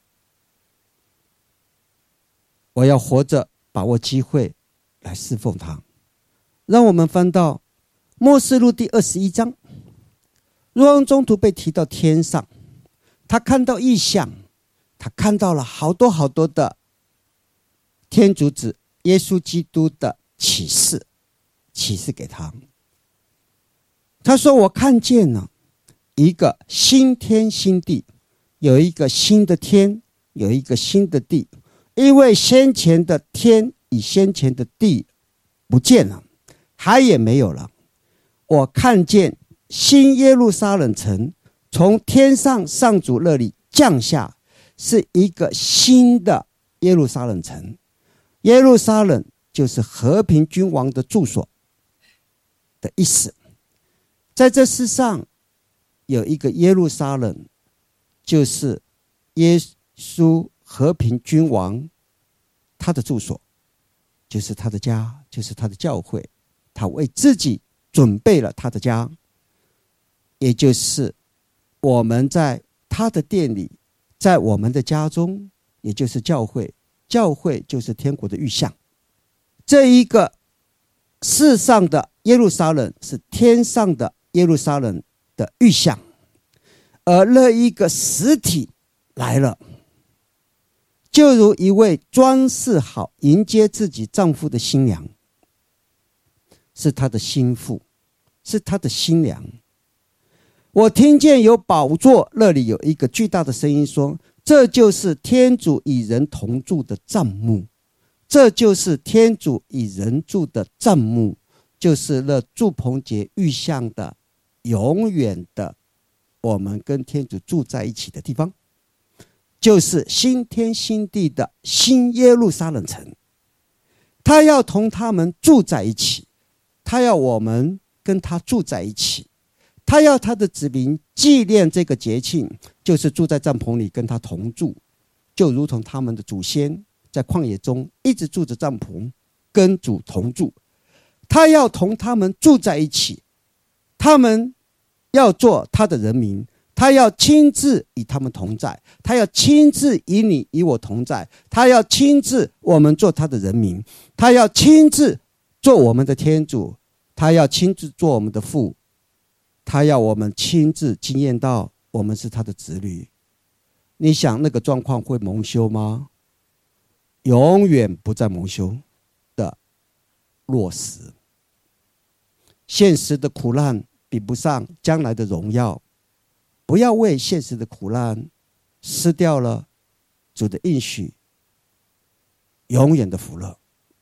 我要活着，把握机会来侍奉他。让我们翻到默示录第二十一章，若望中途被提到天上，他看到异象，他看到了好多好多的天主子耶稣基督的启示，启示给他。他说，我看见了一个新天新地，有一个新的天，有一个新的地，因为先前的天与先前的地不见了，海也没有了。我看见新耶路撒冷城从天上上主那里降下，是一个新的耶路撒冷城。耶路撒冷就是和平君王的住所的意思。在这世上有一个耶路撒冷，就是耶稣和平君王他的住所，就是他的家，就是他的教会。他为自己准备了他的家，也就是我们在他的殿里，在我们的家中，也就是教会。教会就是天国的预象。这一个世上的耶路撒冷是天上的耶路撒冷的预象，而那一个实体来了，就如一位装饰好迎接自己丈夫的新娘，是他的心腹，是他的新娘。我听见有宝座那里有一个巨大的声音说，这就是天主与人同住的帐幕，这就是天主与人住的帐幕，就是那住棚节预象的永远的我们跟天主住在一起的地方，就是新天新地的新耶路撒冷城。他要同他们住在一起，他要我们跟他住在一起，他要他的子民纪念这个节庆，就是住在帐篷里跟他同住，就如同他们的祖先在旷野中一直住着帐篷跟主同住。他要同他们住在一起，他们要做他的人民，他要亲自与他们同在，他要亲自与你与我同在，他要亲自我们做他的人民，他要亲自做我们的天主，他要亲自做我们的父，他要我们亲自经验到我们是他的子女。你想那个状况会蒙羞吗？永远不再蒙羞的落实。现实的苦难比不上将来的荣耀，不要为现实的苦难失掉了主的应许永远的福乐。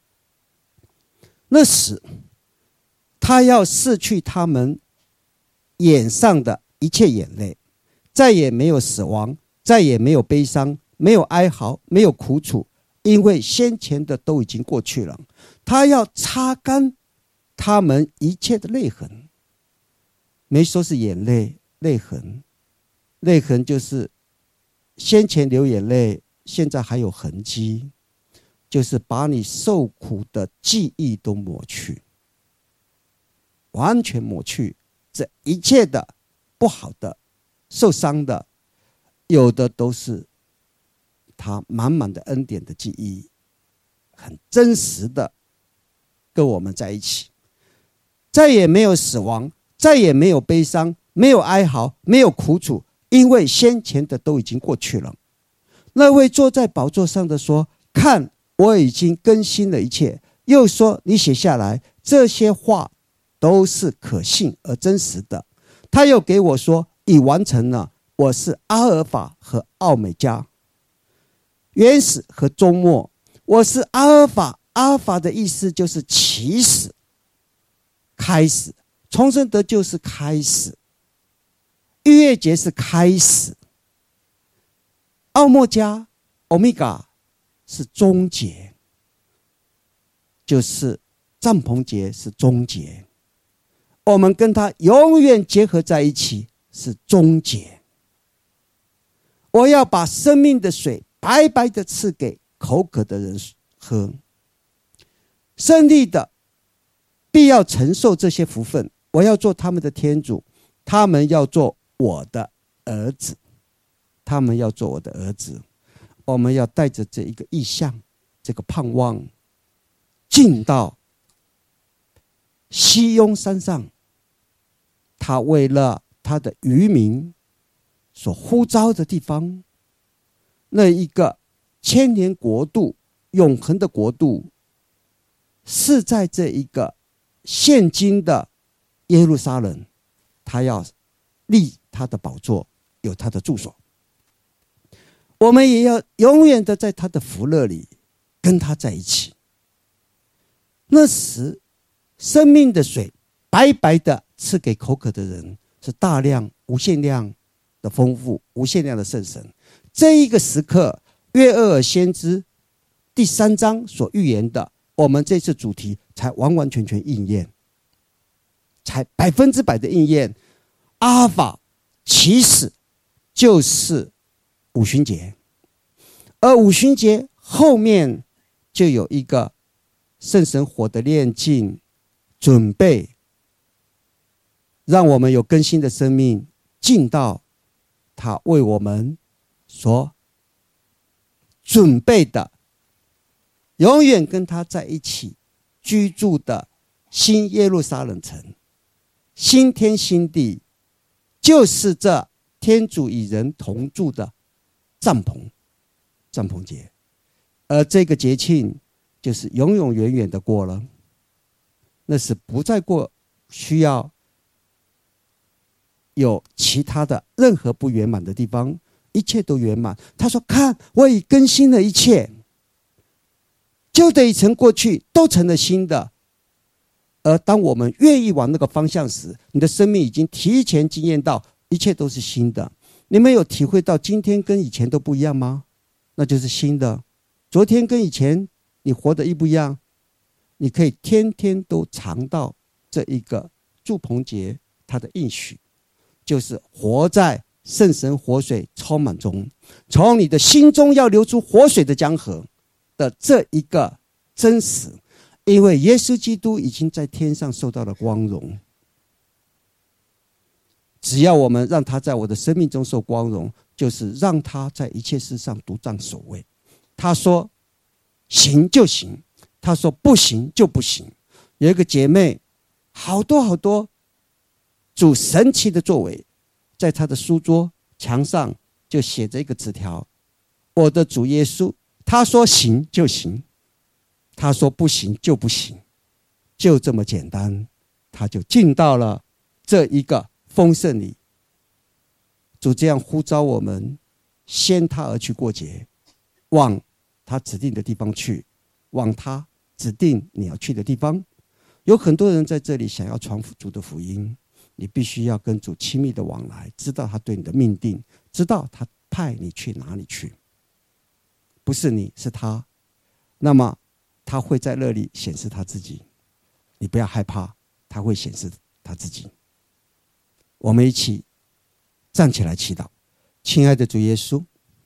那时他要拭去他们眼上的一切眼泪，再也没有死亡，再也没有悲伤，没有哀嚎，没有苦楚，因为先前的都已经过去了。他要擦干他们一切的泪痕。没说是眼泪，泪痕，泪痕就是先前流眼泪，现在还有痕迹，就是把你受苦的记忆都抹去，完全抹去。这一切的不好的、受伤的，有的都是他满满的恩典的记忆，很真实的跟我们在一起。再也没有死亡，再也没有悲伤，没有哀嚎，没有苦楚，因为先前的都已经过去了。那位坐在宝座上的说，看，我已经更新了一切。又说，你写下来，这些话都是可信而真实的。他又给我说，已完成了。我是阿尔法和奥美加，原始和终末。我是阿尔法、 阿法的意思就是起始、开始，重生得救是开始，逾越节是开始，奥末加、欧米伽是终结，就是帐篷节是终结，我们跟他永远结合在一起是终结。我要把生命的水白白的赐给口渴的人喝，胜利的必要承受这些福分，我要做他们的天主，他们要做我的儿子，他们要做我的儿子。我们要带着这一个意向，这个盼望，进到西雍山上，他为了他的渔民所呼召的地方，那一个千年国度、永恒的国度，是在这一个现今的耶路撒冷，他要立他的宝座，有他的住所。我们也要永远的在他的福乐里跟他在一起。那时生命的水白白的赐给口渴的人，是大量无限量的丰富，无限量的圣神。这一个时刻，约厄尔先知第三章所预言的，我们这次主题才完完全全应验，才百分之百的应验。阿法起始就是五旬节，而五旬节后面就有一个圣神火的炼净，准备让我们有更新的生命，进到他为我们所准备的，永远跟他在一起居住的新耶路撒冷城，新天新地，就是这天主与人同住的帐篷，帐篷节。而这个节庆就是永永远远的过了，那是不再过需要有其他的任何不圆满的地方，一切都圆满。他说看，我已更新了一切，旧的已成过去，都成了新的。而当我们愿意往那个方向时，你的生命已经提前经验到一切都是新的。你们有体会到今天跟以前都不一样吗？那就是新的。昨天跟以前你活得一不一样，你可以天天都尝到这一个住棚节它的应许，就是活在圣神活水充满中，从你的心中要流出活水的江河的这一个真实。因为耶稣基督已经在天上受到了光荣，只要我们让他在我的生命中受光荣，就是让他在一切事上独占首位。他说行就行，他说不行就不行。有一个姐妹，好多好多主神奇的作为，在他的书桌墙上就写着一个纸条，我的主耶稣，他说行就行，他说不行就不行，就这么简单。他就进到了这一个丰盛里。主这样呼召我们，先他而去过节，往他指定的地方去，往他指定你要去的地方。有很多人在这里想要传主的福音，你必须要跟主亲密的往来，知道他对你的命定，知道他派你去哪里去，不是你是他，那么他会在那里显示他自己，你不要害怕，他会显示他自己。我们一起站起来祈祷。亲爱的主耶稣，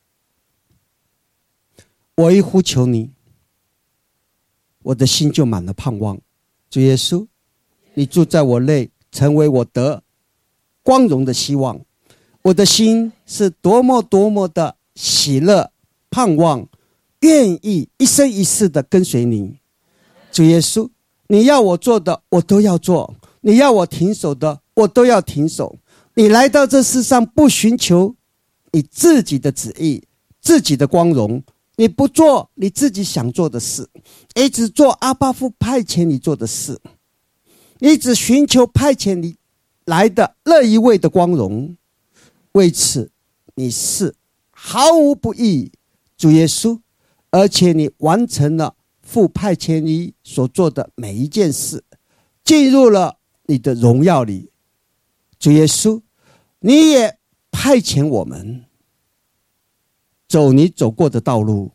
我一呼求你，我的心就满了盼望。主耶稣，你住在我内，成为我得光荣的希望。我的心是多么多么的喜乐盼望，愿意一生一世的跟随你。主耶稣，你要我做的我都要做，你要我停手的我都要停手。你来到这世上不寻求你自己的旨意，自己的光荣，你不做你自己想做的事，你只做阿爸父派遣你做的事，你只寻求派遣你来的那一位的光荣。为此你是毫无不义，主耶稣，而且你完成了父派遣你所做的每一件事，进入了你的荣耀里。主耶稣，你也派遣我们走你走过的道路。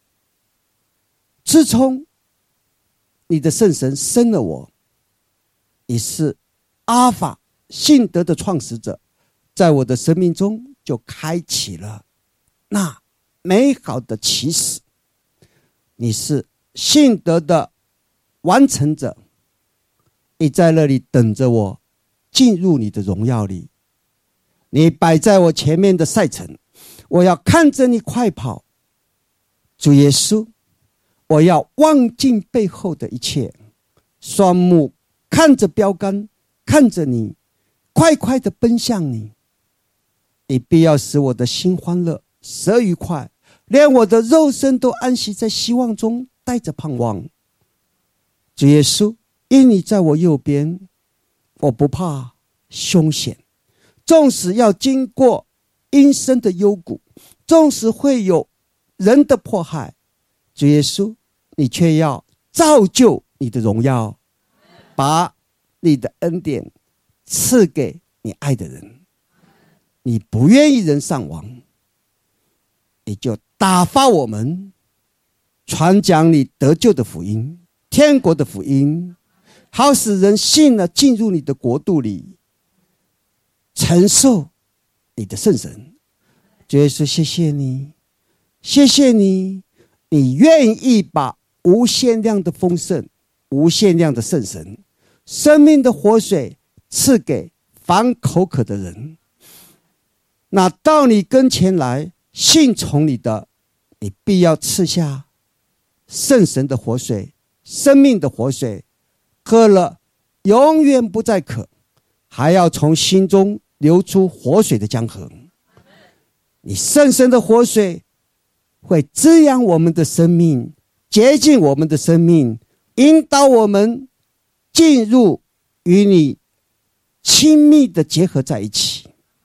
自从你的圣神生了我，你是阿法信德的创始者，在我的生命中就开启了那美好的起始。你是信德的完成者，你在那里等着我进入你的荣耀里。你摆在我前面的赛程，我要看着你快跑。主耶稣，我要忘尽背后的一切，双目看着标杆，看着你，快快地奔向你。你必要使我的心欢乐，舌愉快，连我的肉身都安息在希望中，带着盼望。主耶稣，因你在我右边，我不怕凶险。纵使要经过阴森的幽谷，纵使会有人的迫害，主耶稣，你却要造就你的荣耀，把你的恩典赐给你爱的人。你不愿意人丧亡，你就打发我们传讲你得救的福音，天国的福音，好使人信了进入你的国度里，承受你的圣神。主耶稣，谢谢你，谢谢你，你愿意把无限量的丰盛，无限量的圣神，生命的活水赐给凡口渴的人。那到你跟前来信从你的，你必要赐下圣神的活水，生命的活水，喝了永远不再渴，还要从心中流出活水的江河。你圣神的活水会滋养我们的生命，洁净我们的生命，引导我们进入与你亲密的结合在一起。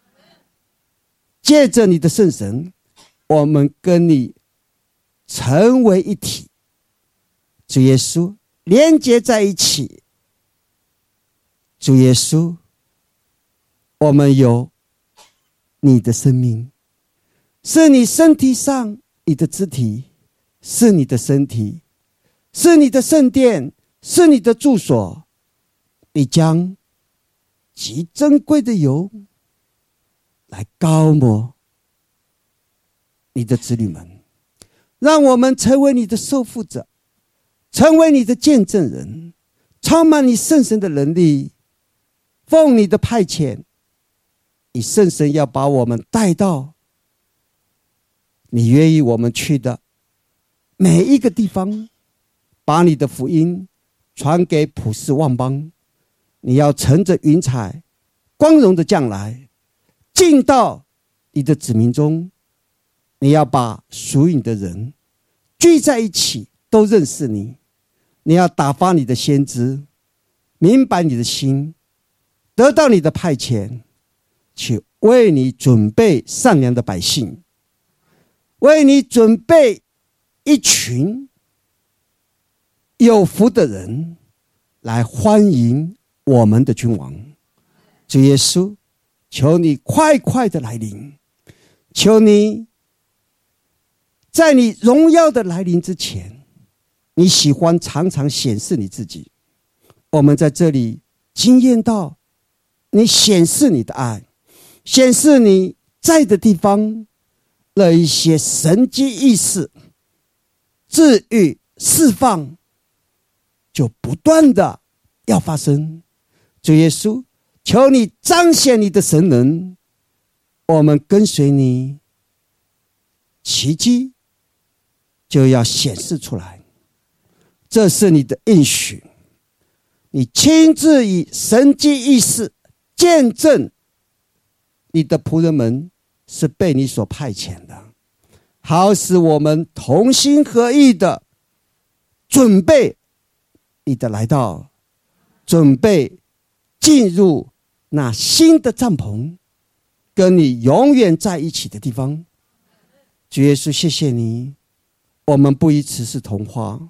借着你的圣神，我们跟你成为一体，主耶稣，连接在一起。主耶稣，我们有你的生命，是你身体上你的肢体，是你的身体，是你的圣殿，是你的住所。你将极珍贵的油来膏抹你的子女们，让我们成为你的受傅者，成为你的见证人，充满你圣神的能力，奉你的派遣，你圣神要把我们带到你愿意我们去的每一个地方，把你的福音传给普世万邦。你要乘着云彩光荣的将来，进到你的子民中。你要把属于你的人聚在一起，都认识你。你要打发你的先知，明白你的心，得到你的派遣，去为你准备善良的百姓，为你准备一群有福的人，来欢迎我们的君王。主耶稣，求你快快的来临，求你在你荣耀的来临之前，你喜欢常常显示你自己。我们在这里经验到你显示你的爱，显示你在的地方那一些神迹异事，治愈释放就不断的要发生。主耶稣，求你彰显你的神能，我们跟随你，奇迹就要显示出来。这是你的应许，你亲自以神迹异事见证你的仆人们是被你所派遣的，好使我们同心合意的准备你的来到，准备进入那新的帐篷，跟你永远在一起的地方。主耶稣，谢谢你，我们不以此事同化，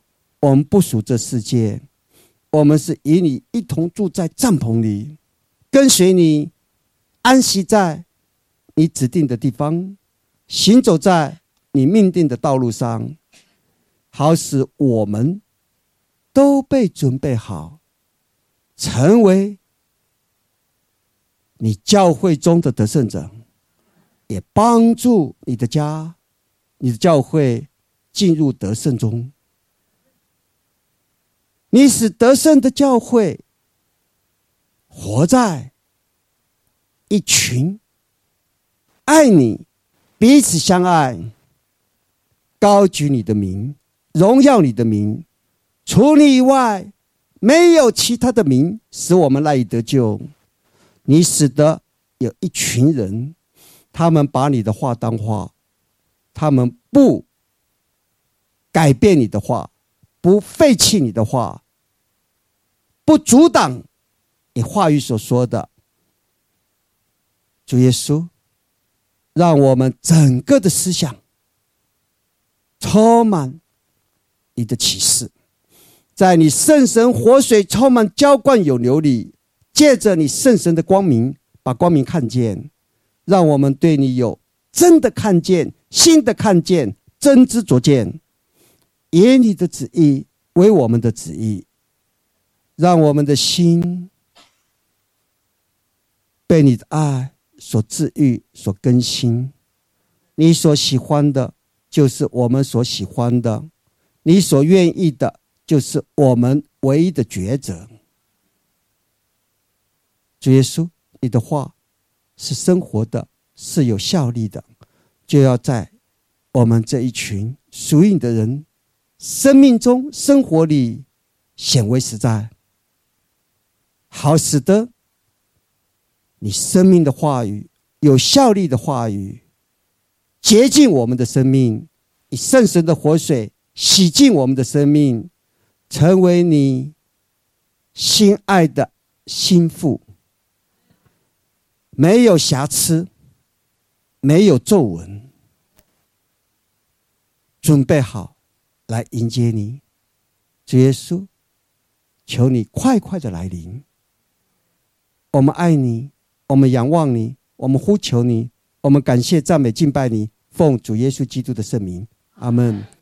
我们不属这世界，我们是与你一同住在帐篷里，跟随你，安息在你指定的地方，行走在你命定的道路上，好使我们都被准备好，成为你教会中的得胜者，也帮助你的家、你的教会进入得胜中。你使得胜的教会活在一群爱你、彼此相爱、高举你的名、荣耀你的名，除你以外没有其他的名使我们赖以得救。你使得有一群人，他们把你的话当话，他们不改变你的话，不废弃你的话，不阻挡你话语所说的。主耶稣，让我们整个的思想充满你的启示，在你圣神活水充满浇灌有流里，借着你圣神的光明，把光明看见，让我们对你有真的看见、新的看见、真知灼见，以你的旨意为我们的旨意，让我们的心被你的爱所治愈、所更新。你所喜欢的就是我们所喜欢的，你所愿意的就是我们唯一的抉择。主耶稣，你的话是生活的，是有效力的，就要在我们这一群属于你的人生命中、生活里显为实在，好使得你生命的话语、有效力的话语洁净我们的生命，以圣神的活水洗净我们的生命，成为你心爱的心腹，没有瑕疵，没有皱纹，准备好来迎接你。主耶稣，求你快快的来临。我们爱你，我们仰望你，我们呼求你，我们感谢赞美敬拜你，奉主耶稣基督的圣名，阿们。